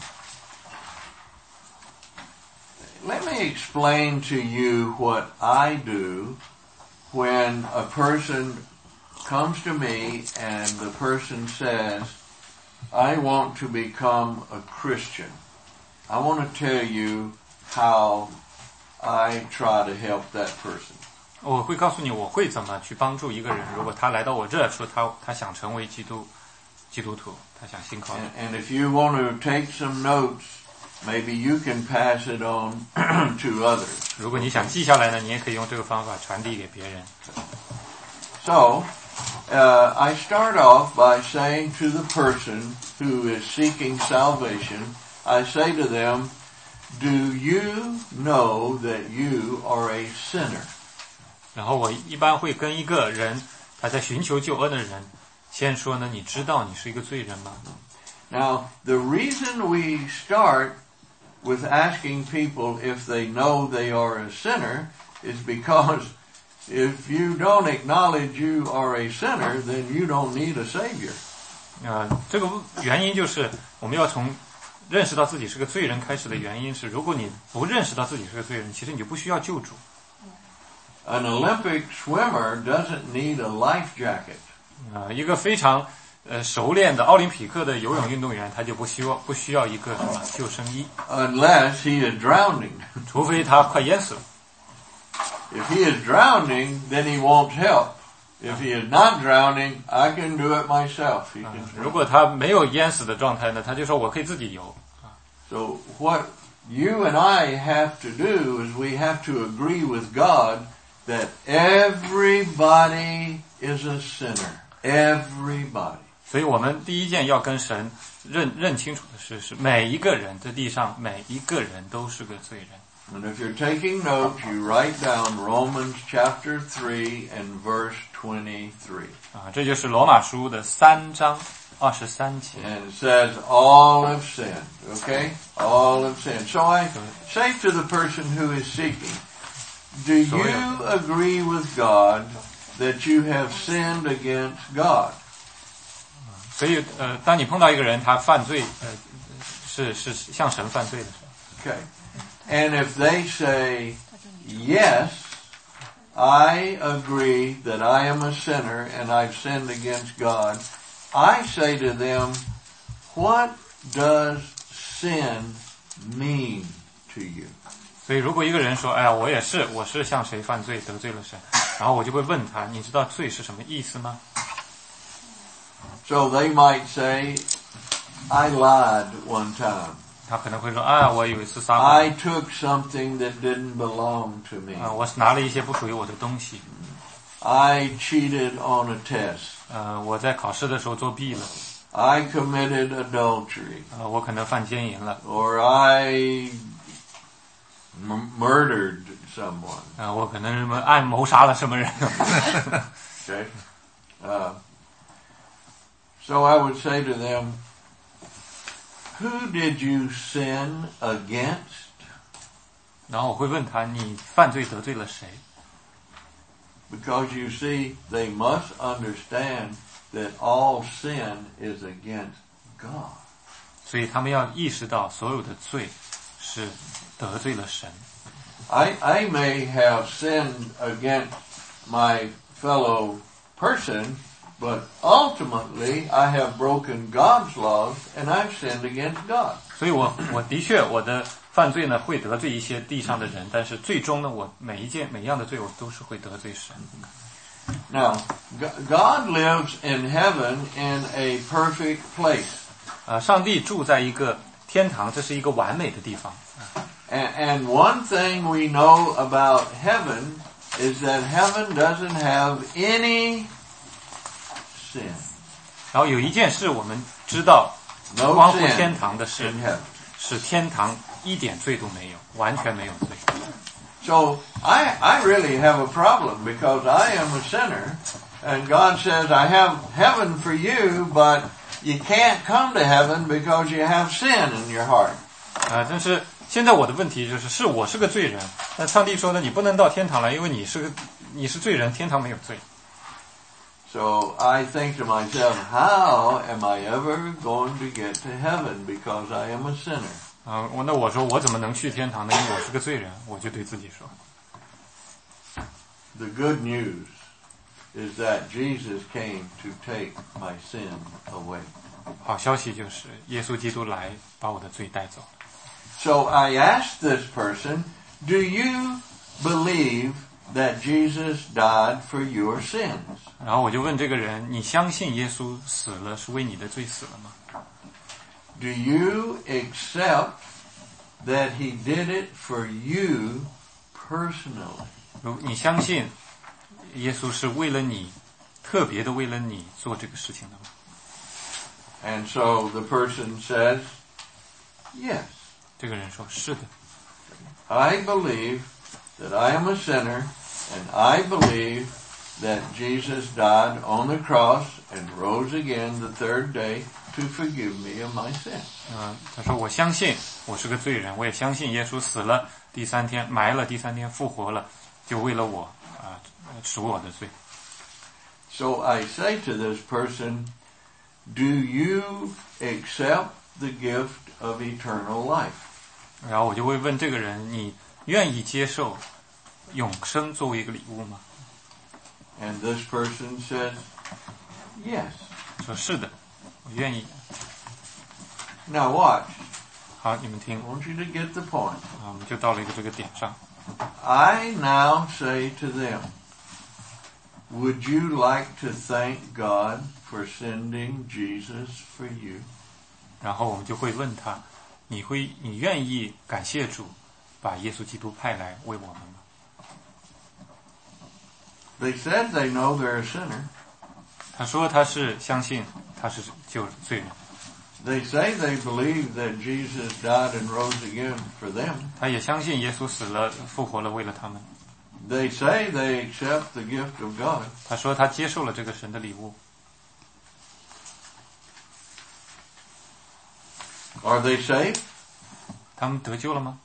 let me explain to you what I do when a person comes to me and the person says, I want to become a Christian. I want to tell you how I try to help that person. 我会告诉你我会怎么去帮助一个人，如果他来到我这儿说他他想成为基督基督徒，他想信靠。 And, and if you want to take some notes, maybe you can pass it on to others. 如果你想记下来呢，你也可以用这个方法传递给别人。 So, uh, I start off by saying to the person who is seeking salvation, I say to them, do you know that you are a sinner? 然后我一般会跟一个人他在寻求救恩的人先说呢，你知道你是一个罪人吗？ Now, the reason we start with asking people if they know they are a sinner is because if you don't acknowledge you are a sinner, then you don't need a savior. 呃，这个原因就是我们要从认识到自己是个罪人开始的原因是，如果你不认识到自己是个罪人，其实你就不需要救主。 An Olympic swimmer doesn't need a life jacket. 呃，一个非常呃熟练的奥林匹克的游泳运动员，他就不需要不需要一个什么救生衣， Unless he is drowning. 除非他快淹死了。 If he is drowning, then he won't help. If he is not drowning, I can do it myself. He 呃 can 如果他没有淹死的状态呢，他就说我可以自己游。 So what you and I have to do is we have to agree with God that everybody is a sinner. Everybody. 所以我们第一件要跟神认认清楚的是，是每一个人在地上每一个人都是个罪人。 And if you're taking notes, you write down Romans chapter three and verse twenty-three. 啊，这就是罗马书的三章二十三节。 And it says, all have sinned. Okay? All have sinned. So I say to the person who is seeking, do you agree with God that you have sinned against God? 所以呃，当你碰到一个人他犯罪，呃，是是向神犯罪的时候， Okay. And if they say, yes, I agree that I am a sinner and I've sinned against God, I say to them, what does sin mean to you? 所以如果一个人说，哎呀，我也是，我是向谁犯罪得罪了神，然后我就会问他，你知道罪是什么意思吗？ So they might say, I lied one time. 他可能会说，啊，我有一次撒谎， I took something that didn't belong to me. 啊，我拿了一些不属于我的东西， I cheated on a test. 呃，我在考试的时候作弊了， I committed adultery. 呃，我可能犯奸淫了， Or I m- murdered someone. 呃，我可能什么暗谋杀了什么人。 Okay? Uh, so I would say to them, who did you sin against? 然后我会问他，你犯罪得罪了谁？ Because you see, they must understand that all sin is against God. 所以他们要意识到，所有的罪是得罪了神。 I, I may have sinned against my fellow person, but ultimately I have broken God's laws and I've sinned against God. 所以我我的确我的犯罪呢会得罪一些地上的人，但是最终呢，我每一件每一样的罪我都是会得罪神。 Now, God lives in heaven in a perfect place. 啊，上帝住在一个天堂，这是一个完美的地方。 And, and one thing we know about heaven is that heaven doesn't have any sin. 然后有一件事我们知道， No 关乎 sin 天堂的事 in heaven. 是天堂一点罪都没有，完全没有罪。 So I, I really have a problem because I am a sinner and God says I have heaven for you, but you can't come to heaven because you have sin in your heart. 啊，但是现在我的问题就是，是我是个罪人，但上帝说呢，你不能到天堂来，因为你是个你是罪人，天堂没有罪。 So I think to myself, how am I ever going to get to heaven because I am a sinner? 啊，我那我说我怎么能去天堂呢？因为我是个罪人，我就对自己说。 The good news is that Jesus came to take my sin away. 好消息就是耶稣基督来把我的罪带走了。 So I asked this person, do you believe that Jesus died for your sins? 然后我就问这个人，你相信耶稣死了是为你的罪死了吗？ Do you accept that he did it for you personally? 如你相信耶稣是为了你，特别的为了你做这个事情的吗？ And so the person says, yes. 这个人说是的， I believe that I am a sinner, and I believe that Jesus died on the cross and rose again the third day to forgive me of my sins. 嗯，他说我相信我是个罪人，我也相信耶稣死了，第三天埋了，第三天复活了，就为了我啊赎我的罪。 So I say to this person, do you accept the gift of eternal life? 然后我就会问这个人，你愿意接受永生作为一个礼物吗？ And this person says, yes. 说是的，我愿意。 Now watch. 好，你们听 I want you to get the point. 啊，我们就到了一个这个点上。 I now say to them, would you like to thank God for sending Jesus for you? 然后我们就会问他，你会你愿意感谢主把耶稣基督派来为我们吗？ They said they know they're a sinner. 他说他是相信他是救罪人， They say they believe that Jesus died and rose again for them. 他也相信耶稣死了复活了为了他们。 They say they accept the gift of God. 他说他接受了这个神的礼物。 Are they saved? 他们得救了吗？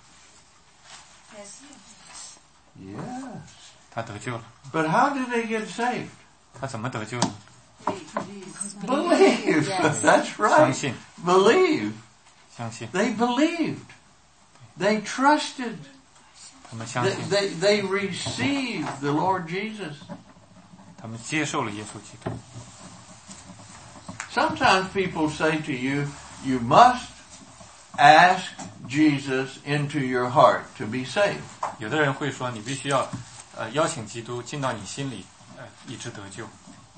Yes. Yes. 他得救了。 But how did they get saved? 他怎么得救的？ Believe. Yes. That's 相 right. 信， Believe. 相信， They believed. They trusted. 他们相 They, 信， they, they received the Lord Jesus. 他们接受了耶稣基督。 Sometimes people say to you, you must ask Jesus into your heart to be saved. 有的人会说，你必须要呃邀请基督进到你心里，呃以致得救。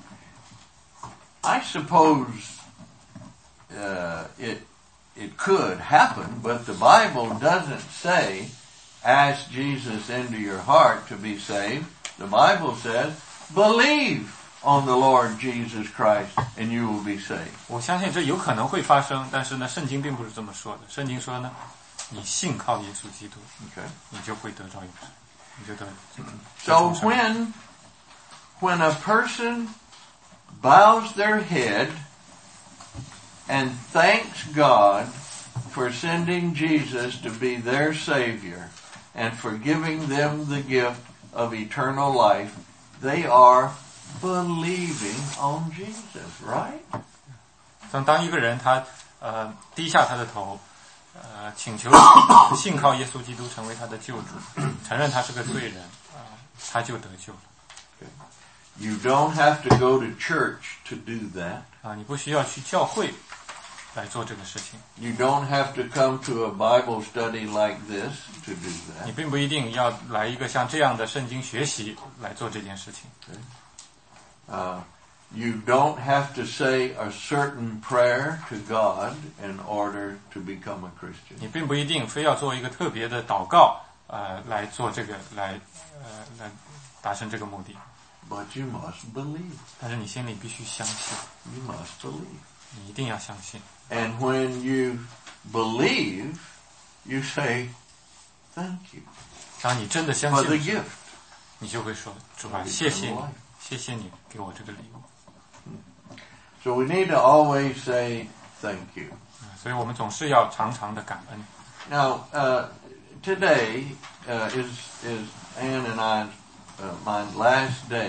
I suppose uh, it it could happen, but the Bible doesn't say ask Jesus into your heart to be saved. The Bible says believe on the Lord Jesus Christ and you will be saved. 我相信这有可能会发生，但是呢，圣经并不是这么说的。圣经说呢，你信靠耶稣基督， Okay. 你就会得着永生，你就得。 So when when a person bows their head and thanks God for sending Jesus to be their Savior and for giving them the gift of eternal life, they are believing on Jesus, right? 当当一个人他呃低下他的头，呃请求信靠耶稣基督成为他的救主，承认他是个罪人，啊、他就得救了。 You don't have to go to church to do that. 啊，你不需要去教会来做这个事情， You don't have to come to a Bible study like this to do 你 that. 并不一定要来一个像这样的圣经学习来做这件事情。 Uh, you don't have to say a certain prayer to God in order to become a Christian. 你并不一定非要做一个特别的祷告，呃，来做这个，来，呃，来达成这个目的。 But you must believe. 但是你心里必须相信， You must believe. 你一定要相信。 And when you believe, you say, thank you 当你真的相 for the 信， gift. 你就会说：“主啊， of 谢谢 eternal 你 life.， 谢谢你给我这个礼物。 So we need to always say thank you. ” 所以我们总是要常常的感恩。 Now, uh, today uh, is is Ann and I uh, my last day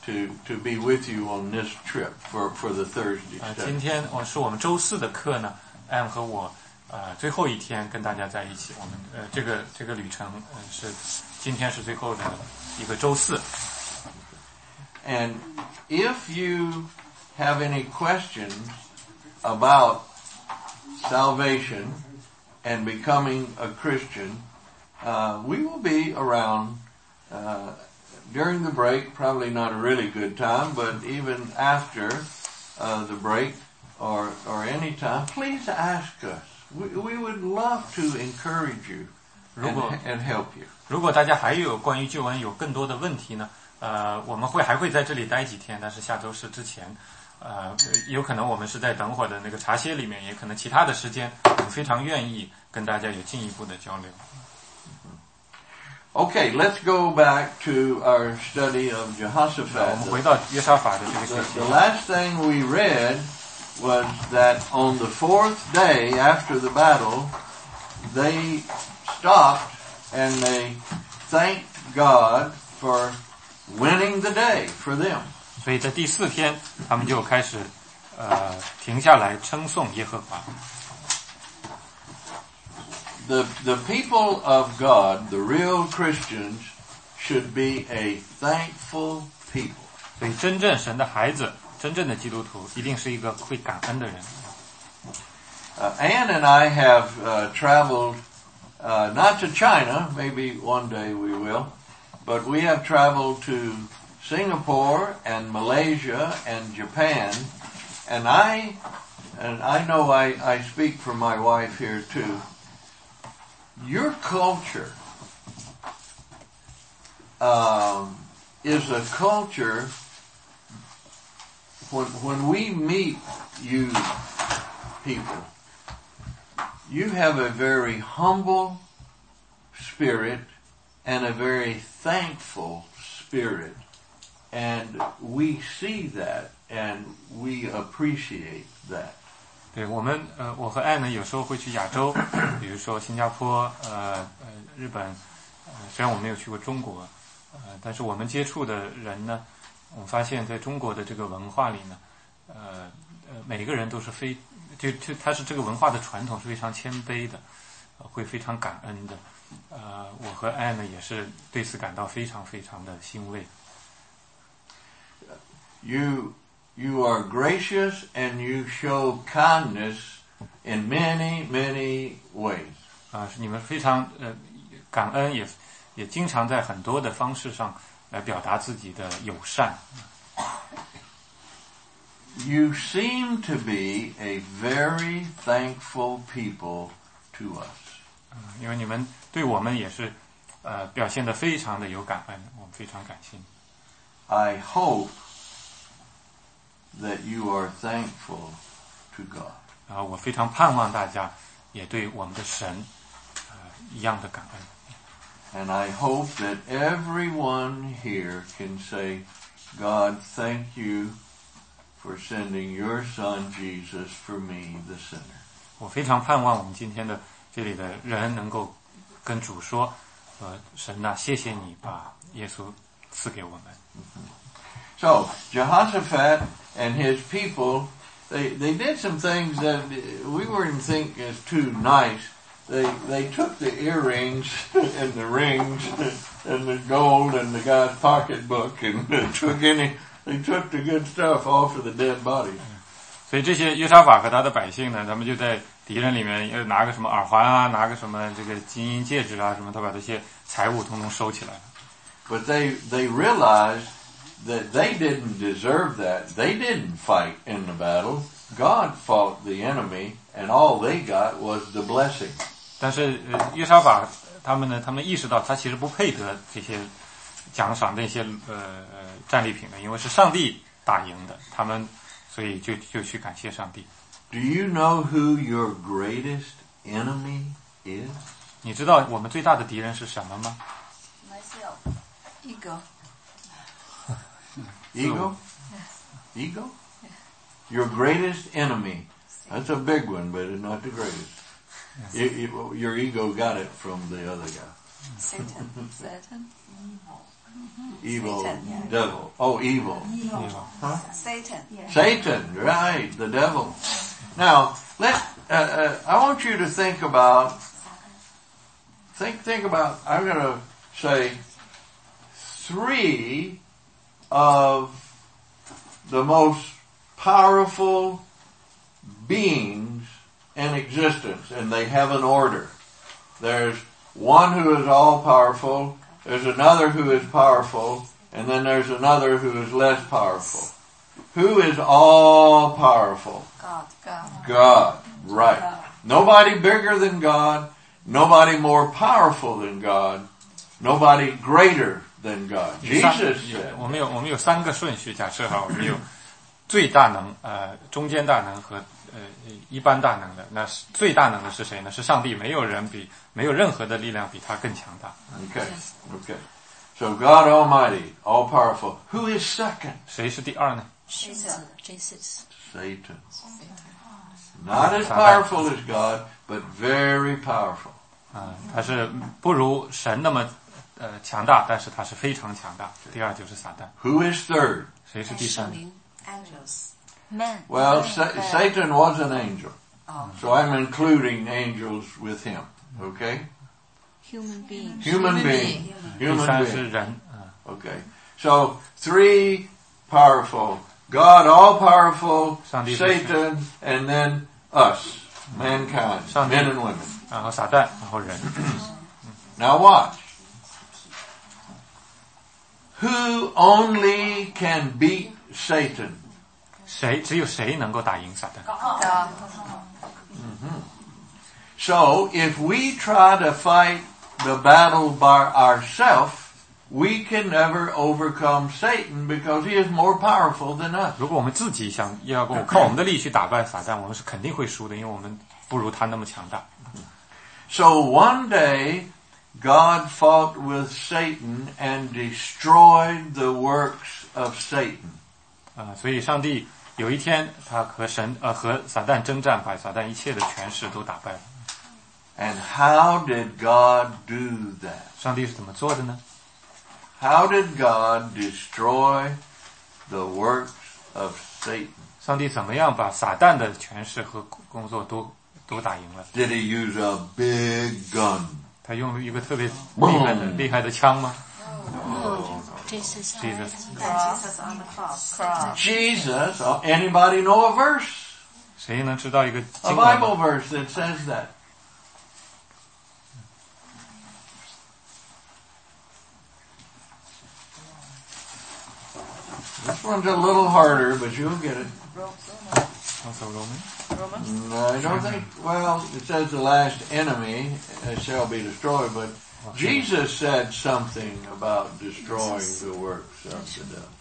to to be with you on this trip for for the Thursday 呃， study. 今天我是我们周四的课呢，安和我呃最后一天跟大家在一起。我们呃这个这个旅程呃是今天是最后的一个周四。 And if you have any questions about salvation and becoming a Christian, uh, we will be around uh, during the break. Probably not a really good time, but even after uh, the break or or any time, please ask us. We, we would love to encourage you and, and help you. 如果大家还有关于救恩有更多的问题呢，呃，我们会还会在这里待几天，但是下周四之前，呃，有可能我们是在等会儿的那个茶歇里面，也可能其他的时间，我们非常愿意跟大家有进一步的交流。 Okay, let's go back to our study of 我 Jehoshaphat. 们回到约沙法的这个学 The, 习 the。last thing we read was that on the fourth day after the battle, they stopped and they thanked God for winning the day for them. 所以在第四天，他们就开始呃停下来称颂耶和华。 The, the people of God, the real Christians, should be a thankful people. 所以真正神的孩子，真正的基督徒，一定是一个会感恩的人。 Uh, Ann and I have uh, traveled, uh, not to China, maybe one day we will, but we have traveled to Singapore and Malaysia and Japan, and I, and I know I, I speak for my wife here too. Your culture um, is a culture. When when we meet you people, you have a very humble spirit and a very thankful spirit, and we see that and we appreciate that. 对我们，呃，我和艾呢，有时候会去亚洲，比如说新加坡，呃，呃，日本，呃，虽然我没有去过中国，呃，但是我们接触的人呢，我们发现在中国的这个文化里呢，呃，呃，每个人都是非，就就他是这个文化的传统是非常谦卑的，呃，会非常感恩的，呃，我和艾呢也是对此感到非常非常的欣慰。 You You are gracious and you show kindness in many, many ways. 啊，是你们非常呃感恩，也也经常在很多的方式上来表达自己的友善。 You seem to be a very thankful people to us. 嗯，因为你们对我们也是呃表现得非常的有感恩，我们非常感谢。 I hope that you are thankful to God. 然后我非常盼望大家也对我们的神呃一样的感恩。 And I hope that everyone here can say, God, thank you for sending your son Jesus for me, the sinner. 我非常盼望我们今天的这里的人能够跟主说，呃，神呐，谢谢你把耶稣赐给我们。 So, Jehoshaphat and his people, they, they did some things that we wouldn't think is too nice. They, they took the earrings and the rings and the gold and the guy's pocketbook and took any, they took the good stuff off of the dead bodies. 所以这些约沙法和他的百姓呢，他们就在敌人里面要拿个什么耳环啊，拿个什么这个金银戒指啊什么，他把这些财物统统收起来了。 But they, they realized that they didn't deserve that. They didn't fight in the battle. God fought the enemy, and all they got was the blessing. 但是呃，约沙法他们呢，他们意识到他其实不配得这些奖赏那些呃呃战利品的，因为是上帝打赢的，他们所以就就去感谢上帝。 Do you know who your greatest enemy is? 你知道我们最大的敌人是什么吗？ Myself. Ego. Ego? Ego? Your greatest enemy. That's a big one, but it's not the greatest. You, you, your ego got it from the other guy. Satan. Satan. Evil Satan, yeah. devil. Oh, evil. Huh? Satan. Satan, right, the devil. Now, let uh, uh, I want you to think about think think about I'm going to say three of the most powerful beings in existence, and they have an order. There's one who is all powerful, there's another who is powerful, and then there's another who is less powerful. Who is all powerful? God. God. God. Right. Nobody bigger than God, nobody more powerful than God, nobody greater than God. 有三 Jesus 有 said, 我们有我们有三个顺序。假设哈，我们有最大能、呃中间大能和呃一般大能的。那是最大能的是谁呢？是上帝，没有人比没有任何的力量比他更强大。 okay, okay. So God Almighty, all powerful. Who is second? 谁是第二呢？ 狮子 Jesus Satan. Not as powerful as God, but very powerful. 啊、他是不如神那么呃强大，但是他是非常强大。第二就是撒旦。 Who is third? 谁是第三圣？灵 Angels. Man Well, Sa- Satan was an angel. Oh. So I'm including angels with him. Okay? human being Human being. 第 Human 三是 being. 人。啊、 Okay. So three powerful. God all powerful, Sandi- Satan, and then us, mankind, Sandi- men and women. 然后撒旦，然后人。 Now watch. Who only can beat Satan? 谁只有谁能够打赢撒旦？ God. So if we try to fight the battle by ourselves, we can never overcome Satan because he is more powerful than us. 如果我们自己想要靠我们的力去打败撒旦，我们是肯定会输的，因为我们不如他那么强大。 So one day, God fought with Satan and destroyed the works of Satan. 啊、所以上帝有一天他和神呃和撒旦征战，把撒旦一切的权势都打败了。 And how did God do that? 上帝是怎么做的呢？ How did God destroy the works of Satan? 上帝怎么样把撒旦的权势和工作都都打赢了？ Did he use a big gun? 他用了一个特别厉害的厉害的枪吗 Jesus Jesus. Jesus on the cross. Cross. Jesus, uh, anybody know a verse? 谁能知道一个 A 经文 Bible 吗？ verse that says that. This one's a little harder, but you'll get it. Also Roman. No, I don't think, well, it says the last enemy uh, shall be destroyed, but Jesus said something about destroying the works of the devil.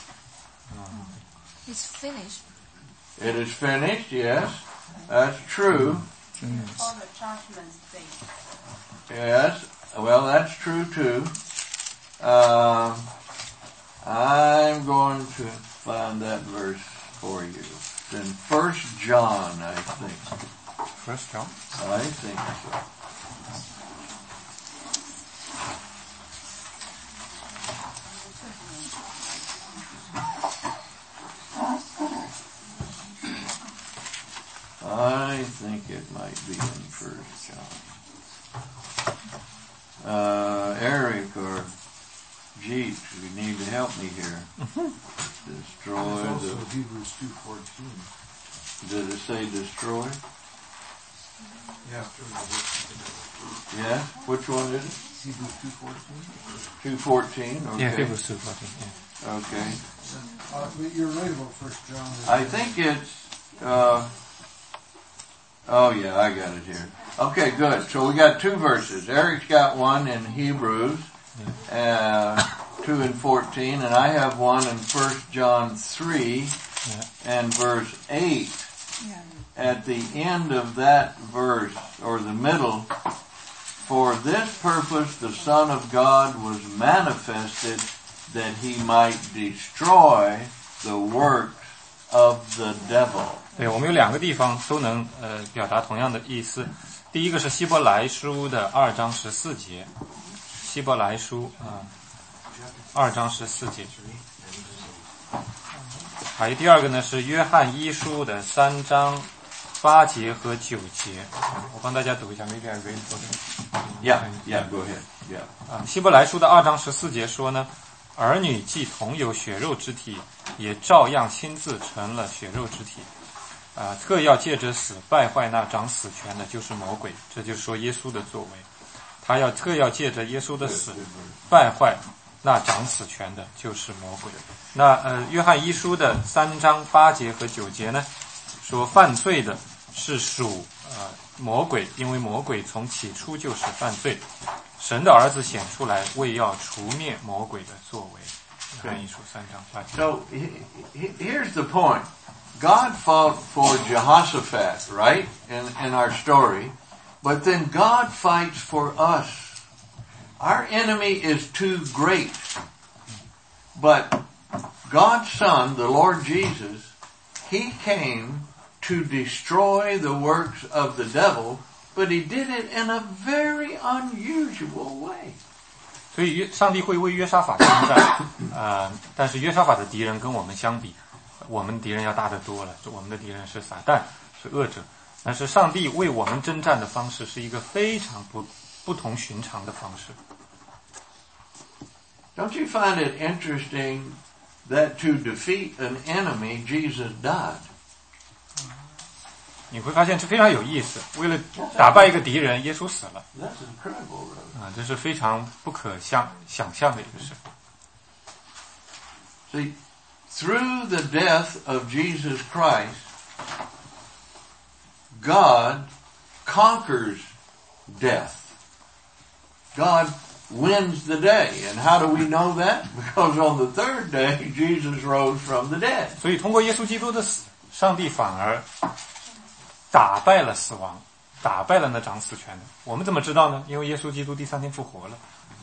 It's finished. It is finished, yes. That's true. All the judgments day. Yes. Well, that's true too. Um, I'm going to find that verse for you. It's in First John, I think. First John. I think so. I think it might be in First John. Uh, Eric or Jeep, you need to help me here. Destroy It's also the. Hebrews two fourteen. Did it say destroy? Yeah, Yeah. Which one is it? Hebrews two fourteen. Two fourteen. Okay. Yeah, Hebrews two fourteen. Yeah. Okay. Uh, you're right about First John. I think it's. Uh, oh yeah, I got it here. Okay, good. So we got two verses. Eric's got one in Hebrews, uh, two and fourteen, and I have one in First John three Yeah. and verse eight. At the end of that verse, or the middle, for this purpose the Son of God was manifested that he might destroy the works of the devil. 对，我们有两个地方都能呃表达同样的意思。第一个是希伯来书的二章十四节，希伯来书啊、 二章十四节。还有第二个呢是约翰一书的三章八节和九节，我帮大家读一下 ，maybe I read for them. Yeah, yeah, go ahead. Yeah. 啊，希伯来书的二章十四节说呢，儿女既同有血肉之体，也照样亲自成了血肉之体。啊，特要借着死败坏那掌死权的，就是魔鬼。这就是说耶稣的作为，他要特要借着耶稣的死败坏那掌死权的，就是魔鬼。那呃，约翰一书的三章八节和九节呢，说犯罪的是属呃魔鬼，因为魔鬼从起初就是犯罪。神的儿子显出来，为要除灭魔鬼的作为。约翰一书三章八节。 So he, he, here's the point. God fought for Jehoshaphat, right, in, in our story, but then God fights for us. Our enemy is too great, but God's Son, the Lord Jesus, He came to destroy the works of the devil, but He did it in a very unusual way. 所以约上帝会为约沙法征战，呃，但是约沙法的敌人跟我们相比，我们敌人要大得多了。我们的敌人是撒旦，是恶者，但是上帝为我们征战的方式是一个非常不不同寻常的方式。 Don't you find it interesting that to defeat an enemy, Jesus died? 你会发现这非常有意思，为了打败一个敌人，耶稣死了。 That's incredible, brother. 啊，这是非常不可想想象的一个事。 See, through the death of Jesus Christ, God conquers death. God wins the day. And how do we know that? Because on the third day, Jesus rose from the dead. 所以通过耶稣基督的死，上帝反而打败了死亡，打败了那掌死权的。我们怎么知道呢？因为耶稣基督第三天复活了。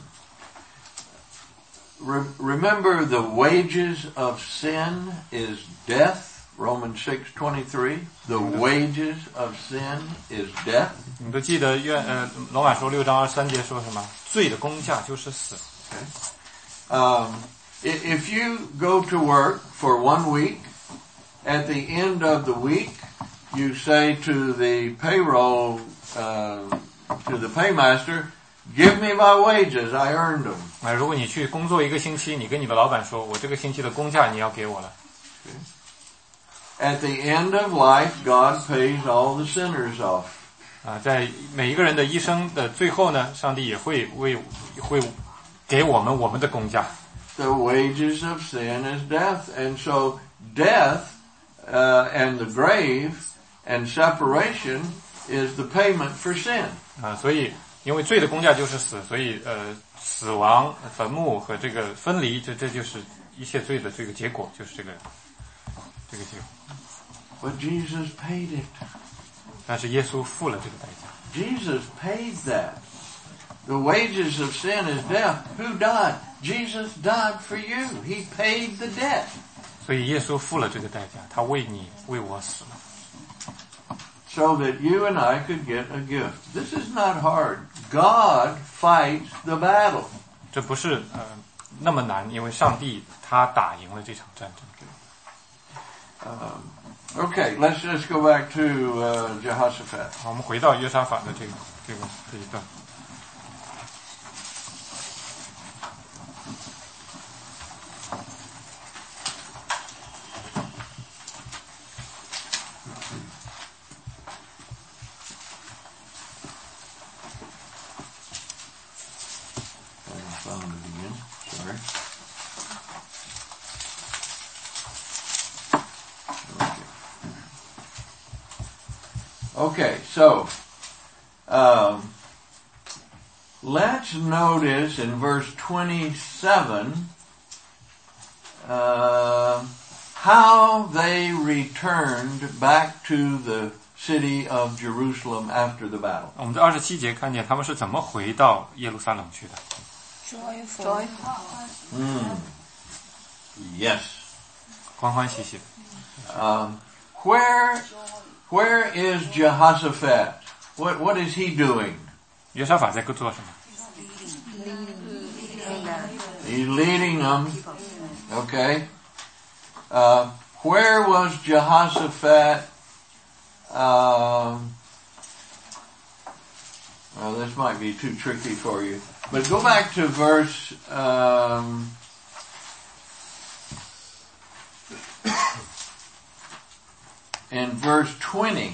Re- remember, the wages of sin is death. Romans six twenty-three. The wages of sin is death. 你们都记得约呃罗马书六章二十三节说什么？罪的工价就是死。 Okay. Um, i- if you go to work for one week, at the end of the week, you say to the payroll, uh, to the paymaster, "Give me my wages. I earned them." 那如果你去工作一个星期，你跟你的老板说，我这个星期的工价你要给我了。 At the end of life, God pays all the sinners off. 啊，在每一个人的一生的最后呢，上帝也会为会给我们我们的工价。 The wages of sin is death, and so death uh, and the grave and separation is the payment for sin. 啊，所以因为罪的工价就是死，所以呃，死亡、坟墓和这个分离，这这就是一切罪的这个结果，就是这个这个结果。 But Jesus paid it. 但是耶稣付了这个代价。 Jesus paid that. The wages of sin is death. Who died? Jesus died for you. He paid the debt. 所以耶稣付了这个代价，他为你为我死了， So that you and I could get a gift. This is not hard. God fights the battle. 这不是呃那么难，因为上帝他打赢了这场战争。 Um, okay, let's just go back to uh, Jehoshaphat. 好，我们回到约沙法的这个这个这一段。 I found it again. Sorry. Okay. Okay, so um, let's notice in verse twenty-seven uh, how they returned back to the city of Jerusalem after the battle. 我们在二十七节看见他们是怎么回到耶路撒冷去的。 joyful Mm. Yes. 欢欢喜喜的。 Um, where where is Jehoshaphat? What what is he doing? 约沙法在做什么？ He's leading them. Okay. Uh, where was Jehoshaphat? Um, well, this might be too tricky for you. But go back to verse... Um, in verse twenty.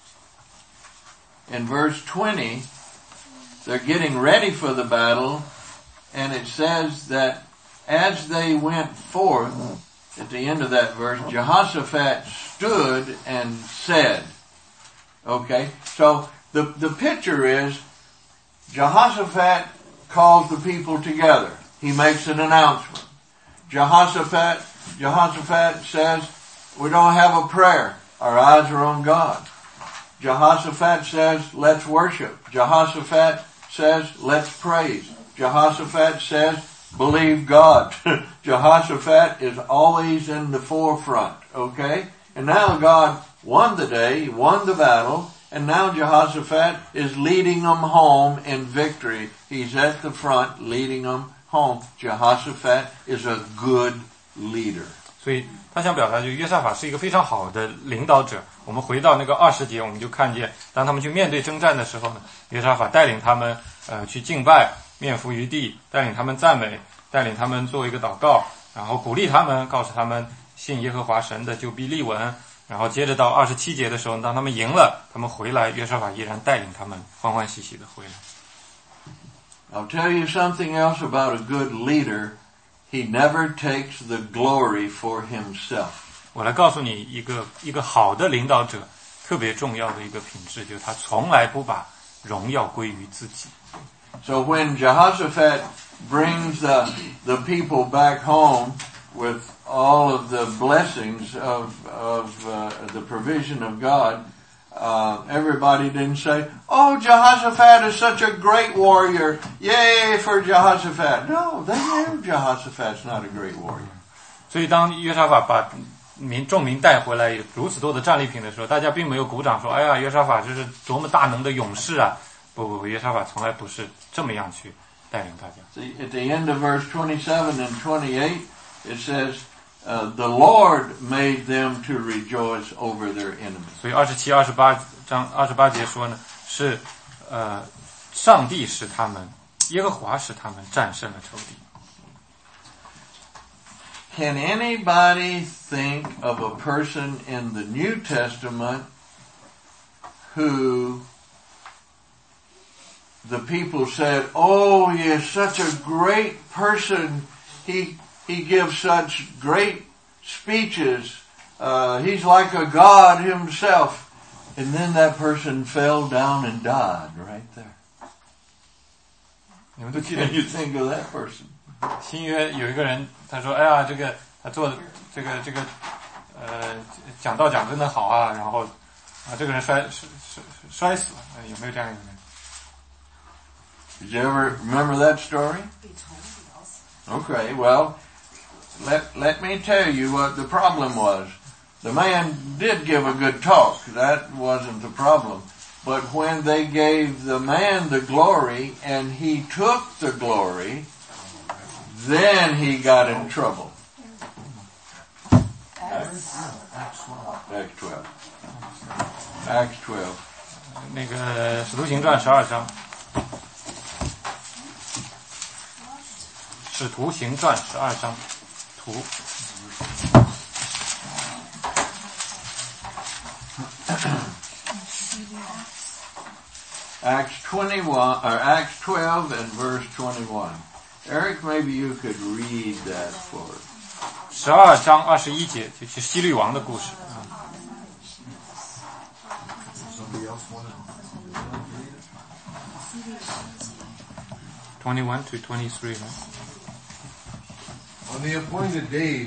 In verse twenty, they're getting ready for the battle, and it says that as they went forth, at the end of that verse, Jehoshaphat stood and said. Okay, so the, the picture is Jehoshaphat calls the people together. He makes an announcement. Jehoshaphat, Jehoshaphat says, we don't have a prayer. Our eyes are on God. Jehoshaphat says, let's worship. Jehoshaphat says, let's praise. Jehoshaphat says, believe God. Jehoshaphat is always in the forefront, okay? And now God won the day, won the battle, and now Jehoshaphat is leading them home in victory. He's at the front leading them home. Jehoshaphat is a good leader. 所以他想表达，就约沙法是一个非常好的领导者。我们回到那个二十节，我们就看见，当他们去面对征战的时候呢，约沙法带领他们呃去敬拜，面伏于地，带领他们赞美，带领他们做一个祷告，然后鼓励他们，告诉他们信耶和华神的就必立稳。然后接着到二十七节的时候，当他们赢了，他们回来，约沙法依然带领他们欢欢喜喜的回来。 I'll tell you something else about a good leader. He never takes the glory for himself. 我来告诉你一个一个好的领导者特别重要的一个品质，就是他从来不把荣耀归于自己。 So when Jehoshaphat brings the the people back home with all of the blessings of of uh, the provision of God, uh, everybody didn't say, "Oh, Jehoshaphat is such a great warrior! Yay for Jehoshaphat!" No, they knew Jehoshaphat's not a great warrior. 所以当约沙法把民众民带回来如此多的战利品的时候，大家并没有鼓掌说：“哎呀，约沙法这是多么大能的勇士啊！”不不不，约沙法从来不是这么样去带领大家。 See, at the end of verse twenty-seven and twenty-eight, it says, uh, "The Lord made them to rejoice over their enemies." 所以二十七、二十八章、二十八节说呢，是呃，上帝使他们，耶和华使他们战胜了仇敌。 Can anybody think of a person in the New Testament who the people said, "Oh, he is such a great person. He he gives such great speeches. Uh, he's like a god himself." And then that person fell down and died right there. 你们都记得 Can you think of that person? 新约有一个人，他说：“哎呀，这个他做的这个这个呃讲道讲真的好啊。”然后啊，这个人摔摔摔摔死了。有没有这样一个人？ Did you ever remember that story? Okay, well, let let me tell you what the problem was. The man did give a good talk. That wasn't the problem. But when they gave the man the glory and he took the glory, then he got in trouble. Acts twelve. Acts twelve. 那个《使徒行传》十二章，《使徒行传》十二章，图。 Acts twenty-one, or Acts twelve and verse twenty-one. Eric, maybe you could read that for us. 十二章二十一节，就是希律王的故事。 Somebody else wanted to read it? twenty-one to twenty-three. On the appointed day,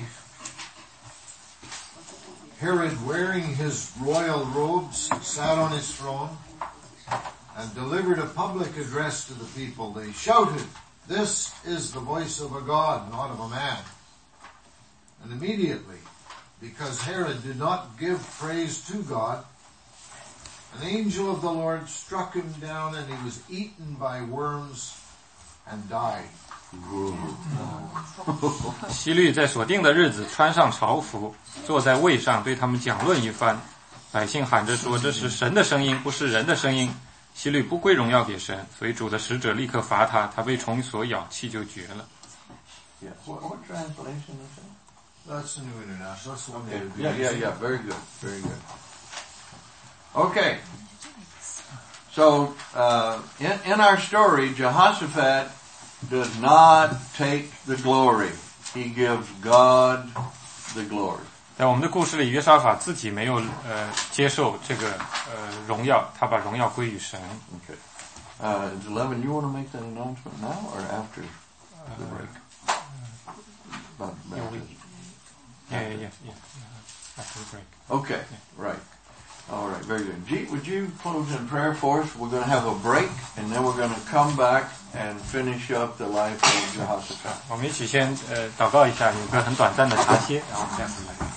Herod, wearing his royal robes, sat on his throne and delivered a public address to the people. They shouted, "This is the voice of a God, not of a man." And immediately, because Herod did not give praise to God, an angel of the Lord struck him down, and he was eaten by worms and died. 希律在所定的日子穿上朝服，坐在位上对他们讲论一番。百姓喊着说：“这是神的声音，不是人的声音。”希律不归荣耀给神，所以主的使者立刻罚他，他被虫所咬，气就绝了。 Yeah. What, what translation is that? That's the New International. That's the one Okay. that would be Yeah, yeah, easy. yeah. Very good. Very good. Okay. So, uh, in, in our story, Jehoshaphat does not take the glory. He gives God the glory. 在我们的故事里，约沙法自己没有呃接受这个呃荣耀，他把荣耀归于神。 Okay. Uh, eleven, you want to make that announcement now or after the break? About baptism. Yeah, yeah, yeah, yeah. After the break. Okay, right. All right, very good. Jeet, would you close in prayer for us? We're going to have a break, and then we're going to come back and finish up the life of Jehoshaphat. 我们一起先呃祷告一下，有个很短暂的茶歇，然后下次来。